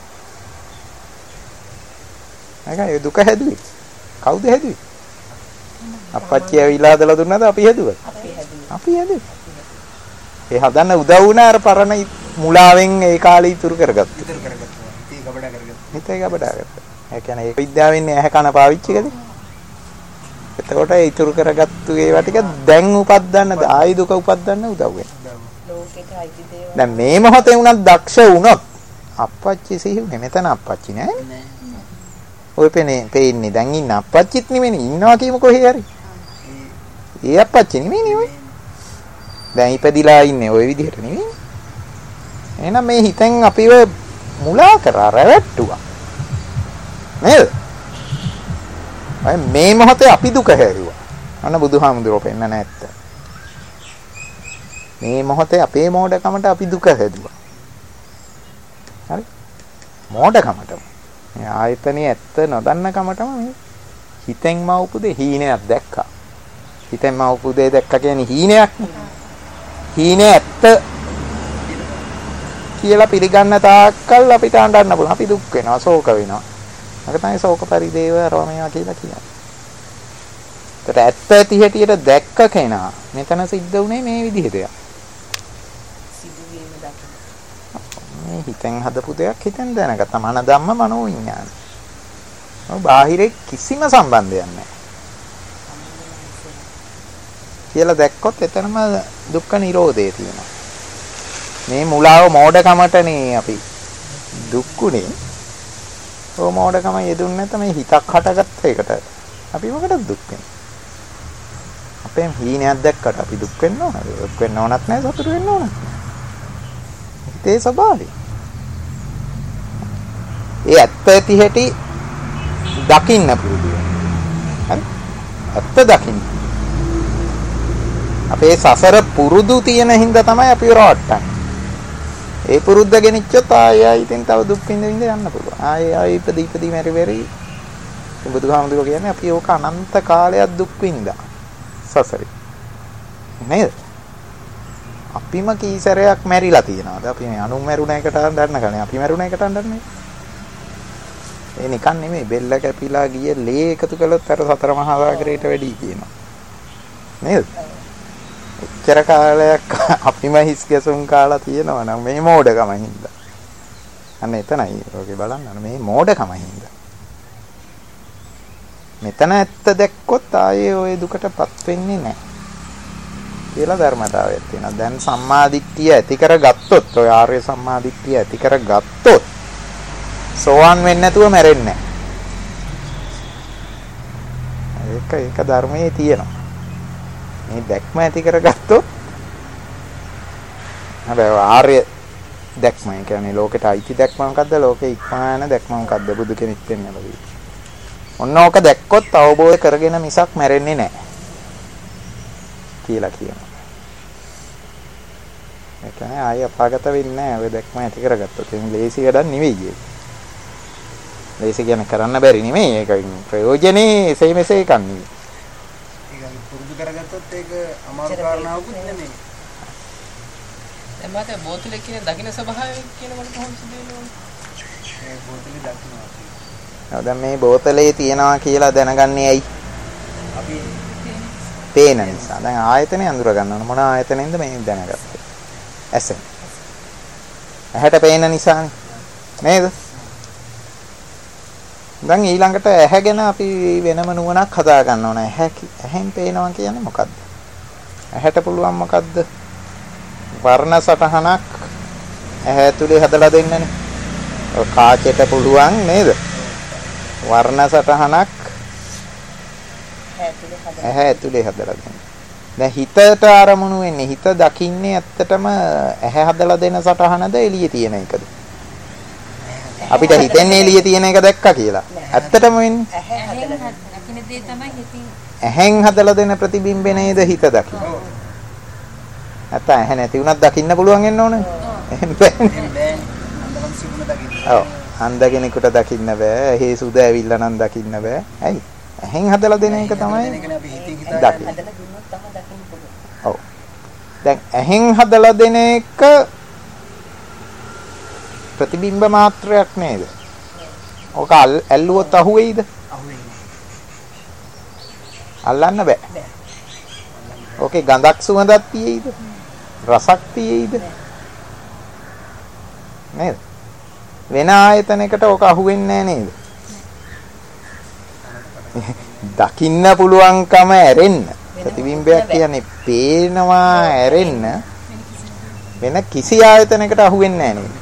ඒකයි දුක හැදුවේ. කවුද හැදුවේ? අප්පච්චි ඇවිල්ලා හදලා දුන්නද අපි හැදුවද? අපි හැදුවේ. අපි හැදුවේ. ඒ හදන්න උදව් වුණා අර පරණ මුලාවෙන් ඒ කාලේ ඉතුරු කරගත්තා. ඉතුරු කරගත්තා. ඉතින් ගබඩා කරගත්තා. හිතේ ගබඩා ගත්තා. ඒ කියන්නේ ඒක විද්‍යාවෙන් ඇහැ කන පාවිච්චි කළේ. එතකොට ඒ ඉතුරු කරගත්තු ඒවා ටික දැන් උපද්දන්න ආයි දුක උපද්දන්න උදව් වෙනවා. ලෝකෙට අයිති දේවල්. දැන් මේ මොහොතේ උනත් දක්ෂ වුණොත් අප්පච්චි සිහිුනේ මෙතන අප්පච්චි නෑ. ඔය පෙනේ පෙන්නේ දැන් ඉන්න අප්පච්චිත් නෙමෙයි ඉන්නවා කියමු කොහේ හරි. ඒ අප්පච්චි නෙමෙයි ඔය. දැන් ඉපදිලා ඉන්නේ ওই විදිහට නෙමෙයි. එහෙනම් මේ හිතෙන් අපිව මුලා කරා රැවට්ටුවා. නේද? අය මේ මොහොතේ අපි දුක හැරුවා. අන්න බුදුහාමුදුරුවෝ පෙන්න නැත්ත. මේ මොහොතේ අපේ මෝඩකමට අපි දුක හැදුවා. හරි? මෝඩකමට. මේ ආයතනයේ ඇත්ත නොදන්න කමටම මේ හිතෙන් මවපු දෙ හීනයක් දැක්කා. හිතෙන් මවපු දෙ දැක්කා කියන්නේ හීනයක් නේ. හීනේ ඇත්ත කියලා පිළිගන්න තාක්කල් අපිට අඬන්න පුළුවන්. අපි දුක් වෙනවා, ශෝක වෙනවා. ඒක තමයි ශෝක පරිදේව රෝමයා කියලා කියන්නේ. ඒකට ඇත්ත ඇති හැටියට දැක්ක කෙනා මෙතන සිද්ධ වුණේ මේ විදිහ දෙයක්. සිදුවීම දකින්න. මේ හිතෙන් හදපු දෙයක් හිතෙන් දැනගත්තා. මන ධම්ම මනෝ විඥාන. ඔව් බාහිරේ කිසිම සම්බන්ධයක් නැහැ. කියලා දැක්කොත් එතනම දුක්ඛ නිරෝධය තියෙනවා. මේ මුලාව මෝඩකමටනේ අපි දුක්ුනේ. ඔය මෝඩකම යෙදුන්නේ නැත්නම් මේ හිතක් හටගත්ත එකට අපි මොකටද දුක් වෙන්නේ? අපේ හීනයක් දැක්කට අපි දුක් වෙන්න ඕනද? දුක් වෙන්න ඕනත් නැහැ, සතුටු වෙන්න ඕනත් නැහැ. හිතේ ස්වභාවය. ඒ ඇත්ත ඇති හැටි දකින්න පුරුදු වෙනවා. හරි? ඇත්ත දකින්න. අපේ සසර පුරුදු තියෙන හින්දා තමයි අපි රවට්ටන්නේ. ඒ පුරුද්ද ගෙනිච්චොත් ආයෙ ආයෙ ඉතින් තව දුක් විඳ විඳ යන්න පුළුවන්. ආයෙ ආයෙ ඉපදී ඉපදී මෙරි මෙරි. ඉතින් බුදුහාමුදුරුවෝ කියන්නේ අපි ඕක අනන්ත කාලයක් දුක් විඳා. සසරේ. නේද? අපිම කීසරයක් මැරිලා තියෙනවාද? අපි මේ අනුන් මැරුණ එකට අඬන්න කනේ. අපි මැරුණ එකට අඬන්නේ. ඒ නිකන් නෙමෙයි බෙල්ල කැපිලා ගිය ලේ එකතු කළොත් අර සතර මහා සාගරයට වැඩි කියනවා. නේද? එච්චර කාලයක් අපිම හිස් ගැසුම් කාලා තියෙනවා නම් මේ මෝඩකම හින්දා. අන්න එතනයි ඔගේ බලන්න මේ මෝඩකම හින්දා. මෙතන ඇත්ත දැක්කොත් ආයේ ওই දුකටපත් වෙන්නේ නැහැ. කියලා ධර්මතාවයක් තියෙනවා. දැන් සම්මාදිට්ඨිය ඇති කරගත්තොත් ඔය ආර්ය සම්මාදිට්ඨිය ඇති කරගත්තොත් සෝවන් වෙන්නේ නැතුව මැරෙන්නේ නැහැ. ඒක ඒක ධර්මයේ තියෙනවා. මේ දැක්ම ඇති කරගත්තොත් හැබැයි ආර්ය දැක්ම කියන්නේ ලෝකෙට අයිති දැක්ම මොකද්ද? ලෝකේ ඉක්මන දැක්ම මොකද්ද? බුදු කෙනෙක් වෙන්නේ නැබලි. ඔන්න ඕක දැක්කොත් අවබෝධ කරගෙන මිසක් මැරෙන්නේ නැහැ කියලා කියනවා. ඒ කියන්නේ ආය අපාගත වෙන්නේ නැහැ. ඔය දැක්ම ඇති කරගත්තොත් ඒක ලේසි වැඩක් නෙවෙයි ඒක. ලේසි කියන්නේ කරන්න බැරි නෙමෙයි. ඒක ප්‍රයෝජනේ එසේ මෙසේ එකක් නෙවෙයි. පුරුදු කරගත්තොත් ඒක අමාරු කාරණාවකුත් නෙමෙයි. දැන් මට බෝතලේ කියන දකින්න ස්වභාවය කියනකොට කොහොමද සිදුවෙන්නේ? මේ බෝතලේ දකින්නවා. දැන් මේ බෝතලේ තියනවා කියලා දැනගන්නේ ඇයි? අපි පේන නිසා. දැන් ආයතනේ අඳුර ගන්න ඕන. මොන ආයතනෙන්ද මේ දැනගත්තේ? ඇසෙන්. ඇහැට පේන නිසානේ. නේද? දැන් ඊළඟට ඇහැ ගැන අපි වෙනම නුවණක් හදා ගන්න ඕන. ඇහැ ඇහෙන් පේනවා කියන්නේ මොකද්ද? ඇහැට පුළුවන් මොකද්ද? වර්ණ සටහනක් ඇහැ ඇතුලේ හදලා දෙන්නනේ. ඔය කාචයට පුළුවන් නේද? වර්ණ සටහනක් ඇහැ ඇතුලේ හදලා දෙන්න. දැන් හිතට ආරමුණු වෙන්නේ හිත දකින්නේ ඇත්තටම ඇහැ හදලා දෙන සටහනද එළියේ තියෙන එකද? අපිට හිතෙන්නේ එළියේ තියෙන එක දැක්කා කියලා. ඇත්තටම වෙන්නේ ඇහෙන් හදලා දෙන ප්‍රතිබිම්බේ නේද හිත දකින්නේ. නැත්නම් ඇහැ නැති වුණත් දකින්න පුළුවන් වෙන්න ඕනේ. එහෙම බෑනේ. අන්දරම් සිවුන දකින්න. ඔව්. අන්ධ කෙනෙකුට දකින්න බෑ. එහි සුද ඇවිල්ලා නම් දකින්න බෑ. ඇයි? ඇහෙන් හදලා දෙන එක තමයි දකින්න. ඔව්. දැන් ඇහෙන් හදලා දෙන එක ප්‍රතිබිම්බ මාත්‍රයක් නේද? ඔක ඇල්ලුවොත් අහුවෙයිද? අල්ලන්න බෑ. ඕකේ ගඳක් සුවඳක් තියෙයිද? රසක් තියෙයිද? නේද? වෙන ආයතනයකට ඕක අහුවෙන්නේ නැහැ නේද? දකින්න පුළුවන්කම ඇරෙන්න ප්‍රතිබිම්බයක් කියන්නේ පේනවා ඇරෙන්න වෙන කිසි ආයතනයකට අහුවෙන්නේ නැහැ නේද?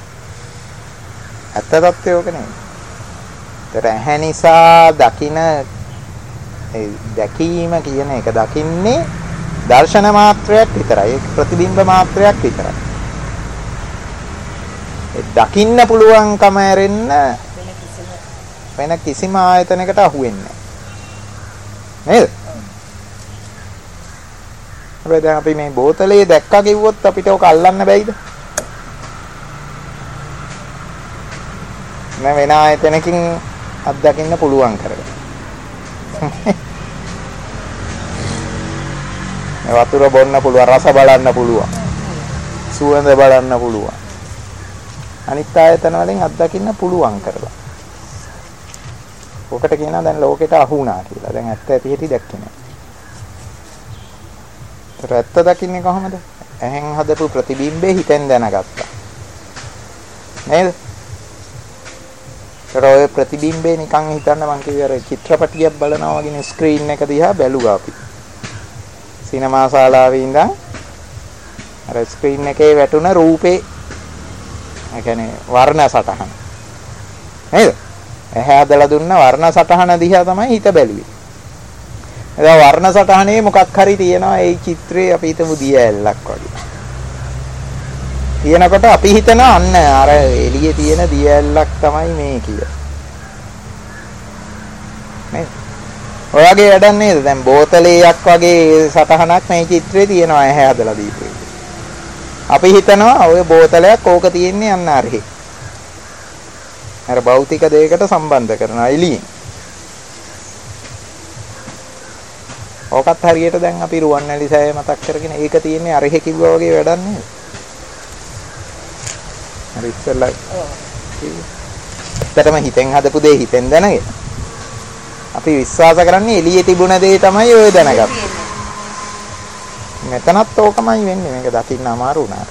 ඇත්ත තත්ත්වය ඕක නේද? ඒතර ඇහැ නිසා දකින ඒ දැකීම කියන එක දකින්නේ දර්ශන මාත්‍රයක් විතරයි. ඒක ප්‍රතිබිම්බ මාත්‍රයක් විතරයි. ඒ දකින්න පුළුවන්කම ඇරෙන්න වෙන කිසිම ආයතනයකට අහු වෙන්නේ නැහැ. නේද? හැබැයි දැන් අපි මේ බෝතලේ දැක්කා කිව්වොත් අපිට ඔක අල්ලන්න බැයිද? නෑ වෙන ආයතනකින් අත්දකින්න පුළුවන් කරගන්න. වතුර බොන්න පුළුවන්, රස බලන්න පුළුවන්, සුවඳ බලන්න පුළුවන්. අනිත් ආයතන වලින් අත්දකින්න පුළුවන් කරලා. ඔකට කියනවා දැන් ලෝකෙට අහු වුණා කියලා. දැන් ඇත්ත ඇති හැටි දැක්කේ නෑ. ඒතර ඇත්ත දකින්නේ කොහමද? ඇහෙන් හදපු ප්‍රතිබිම්බේ හිතෙන් දැනගත්තා. නේද? ඒතර ඔය ප්‍රතිබිම්බේ නිකන් හිතන්න මං කිව්වේ අර චිත්‍රපටියක් බලනවා වගේ ස්ක්‍රීන් එක දිහා බැලුවා අපි. සිනමා ශාලාවේ ඉඳන් අර ස්ක්‍රීන් එකේ වැටුණ රූපේ ඒ කියන්නේ වර්ණ සටහන. නේද? ඇහැ හදලා දුන්න වර්ණ සටහන දිහා තමයි හිත බැලුවේ. එදා වර්ණ සටහනේ මොකක් හරි තියෙනවා ඒ චිත්‍රයේ අපි හිතමු දිය ඇල්ලක් වගේ. තියෙනකොට අපි හිතන අන්න අර එළියේ තියෙන දිය ඇල්ලක් තමයි මේ කියලා. නේද? ඔයගේ වැඩක් නේද? දැන් බෝතලයක් වගේ සටහනක් මේ චිත්‍රයේ තියෙනවා ඇහැ හදලා දීපු. අපි හිතනවා ඔය බෝතලයක් ඕක තියෙන්නේ අන්න අරහේ. අර භෞතික දෙයකට සම්බන්ධ කරනවා එළියෙන්. ඕකත් හරියට දැන් අපි රුවන්වැලි සෑය මතක් කරගෙන ඒක තියෙන්නේ අරහේ කිව්වා වගේ වැඩක් නේද? හරි ඉස්සෙල්ලා ඇත්තටම හිතෙන් හදපු දේ හිතෙන් දැනගෙන අපි විශ්වාස කරන්නේ එළියේ තිබුණ දේ තමයි ඔය දැනගත්තේ. මෙතනත් ඕකමයි වෙන්නේ. මේක දකින්න අමාරු වුණා.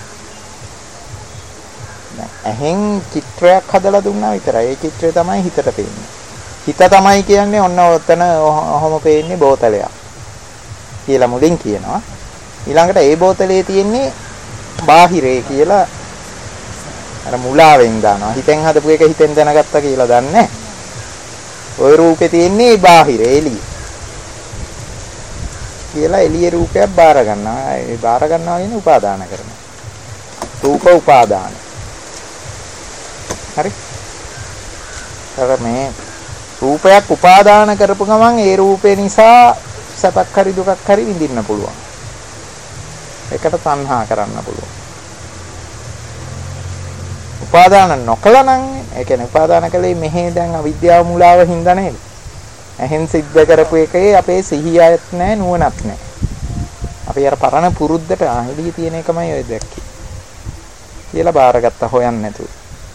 දැන් ඇහෙන් චිත්‍රයක් හදලා දුන්නා විතරයි. ඒ චිත්‍රය තමයි හිතට පේන්නේ. හිත තමයි කියන්නේ ඔන්න ඔතන ඔහොම පේන්නේ බෝතලයක් කියලා මුලින් කියනවා. ඊළඟට ඒ බෝතලේ තියෙන්නේ බාහිරේ කියලා අර මුලාවෙන් දානවා. හිතෙන් හදපු එක හිතෙන් දැනගත්තා කියලා දන්නේ. ওই රූපේ තියෙන්නේ බාහිරේ එළිය. කියලා එළියේ රූපයක් බාර ගන්නවා. ඒ බාර ගන්නවා කියන්නේ උපාදාන කරනවා. රූප උපාදාන. හරි? අර මේ රූපයක් උපාදාන කරපු ගමන් ඒ රූපේ නිසා සැපක් හරි දුකක් හරි විඳින්න පුළුවන්. ඒකට තණ්හා කරන්න පුළුවන්. උපාදාන නොකළා නම් ඒ කියන්නේ උපාදාන කළේ මෙහි දැන් අවිද්‍යාව මුලාව හින්දා නේද? එහෙන් සිද්ධ කරපු එකේ අපේ සිහියත් නැහැ නුවණක් නැහැ. අපි අර පරණ පුරුද්දට ආහිලිය තියෙන එකමයි ඔය දැක්කේ. කියලා බාරගත්ත හොයන්න නැතුව.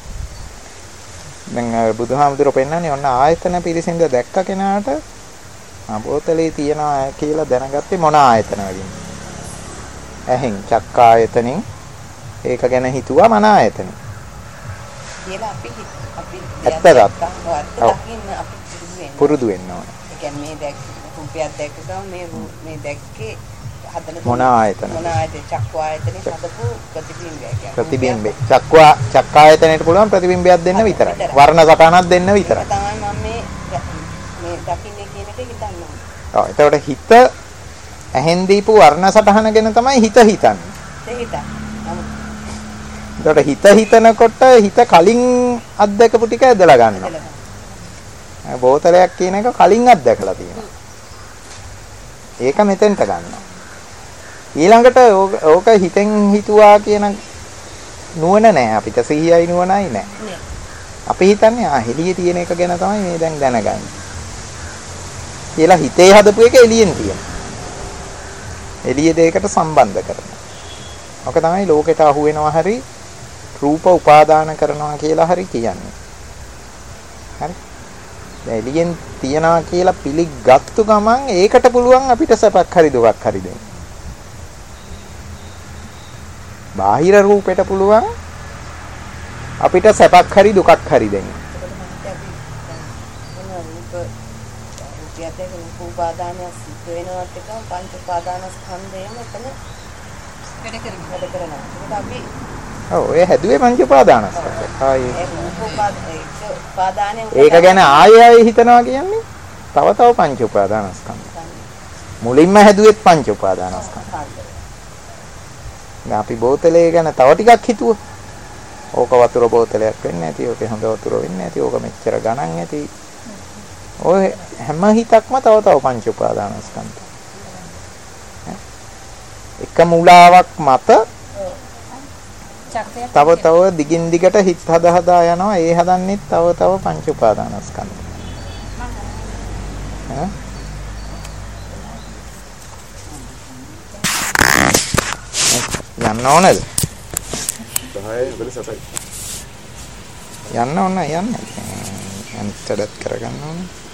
දැන් බුදුහාමුදුරුවෝ පෙන්නන්නේ ඔන්න ආයතන පිරිසින්ද දැක්ක කෙනාට බෝතලේ තියනවා කියලා දැනගත්තේ මොන ආයතන වලින්ද? ඇහෙන් චක්ක ආයතනෙන් ඒක ගැන හිතුවා මන ආයතනෙ. කියලා අපි අපි ඇත්තට පුරුදු වෙන්න ඕනේ. ඒ කියන්නේ මේ දැක් රූපයක් දැක්ක ගමන් මේ මේ දැක්කේ හදන මොන ආයතන? මොන ආයතන චක්ක ආයතනේ හදපු ප්‍රතිබිම්බයක් කියන්නේ. ප්‍රතිබිම්බේ. චක්ක චක්ක ආයතනෙට පුළුවන් ප්‍රතිබිම්බයක් දෙන්න විතරයි. වර්ණ සටහනක් දෙන්න විතරයි. තමයි මම මේ මේ දකින්නේ කියන එක හිතන්නේ. ඔව් එතකොට හිත ඇහෙන් දීපු වර්ණ සටහන ගැන තමයි හිත හිතන්නේ. ඒ හිතන්නේ. එතකොට හිත හිතනකොට හිත කලින් අත්දකපු ටික ඇදලා ගන්නවා. බෝතලයක් කියන එක කලින් අත්දකලා තියෙනවා. ඒක මෙතෙන්ට ගන්නවා. ඊළඟට ඕක හිතෙන් හිතුවා කියන නුවණ නැහැ අපිට. සිහියයි නුවණයි නැහැ. අපි හිතන්නේ ආ එළියේ තියෙන එක ගැන තමයි මේ දැන් දැනගන්නේ. කියලා හිතේ හදපු එක එළියෙන් තියෙන. එළියේ දෙයකට සම්බන්ධ කරනවා. ඔක තමයි ලෝකෙට අහු වෙනවා හරි රූප උපාදාන කරනවා කියලා හරි කියන්නේ. හරි. දැන් එළියෙන් තියනවා කියලා පිළිගත්තු ගමන් ඒකට පුළුවන් අපිට සැපක් හරි දුකක් හරි දෙන්න. බාහිර රූපෙට පුළුවන් අපිට සැපක් හරි දුකක් හරි දෙන්න. යතේ උපාදානය සිද්ධ වෙනවත් එකම පංච උපාදානස්කන්ධයම එතන වැඩ කරනවා. වැඩ කරනවා. ඒක අපි ඔව් ඒ හැදුවේ පංච උපාදානස්කන්ධය. ආයේ ඒ උපාදානය ඒක ගැන ආයෙ ආයෙ හිතනවා කියන්නේ තව තව පංච උපාදානස්කන්ධ. මුලින්ම හැදුවෙත් පංච උපාදානස්කන්ධ. දැන් අපි බෝතලේ ගැන තව ටිකක් හිතුවා. ඕක වතුර බෝතලයක් වෙන්නේ නැති, ඕක හොඳ වතුර වෙන්නේ නැති, ඕක මෙච්චර ගණන් ඇති. ඔය හැම හිතක්ම තව තව පංච උපාදානස්කන්ධ. එක මූලාවක් මත තව තව දිගින් දිගට හිත හදා හදා යනවා. ඒ හදන්නේ තව තව පංච උපාදානස්කන්ධ. ඈ යන්න ඕනද? දහය වෙලසටයි. යන්න ඕන යන්න. අනිත් වැඩත් කරගන්න ඕනේ.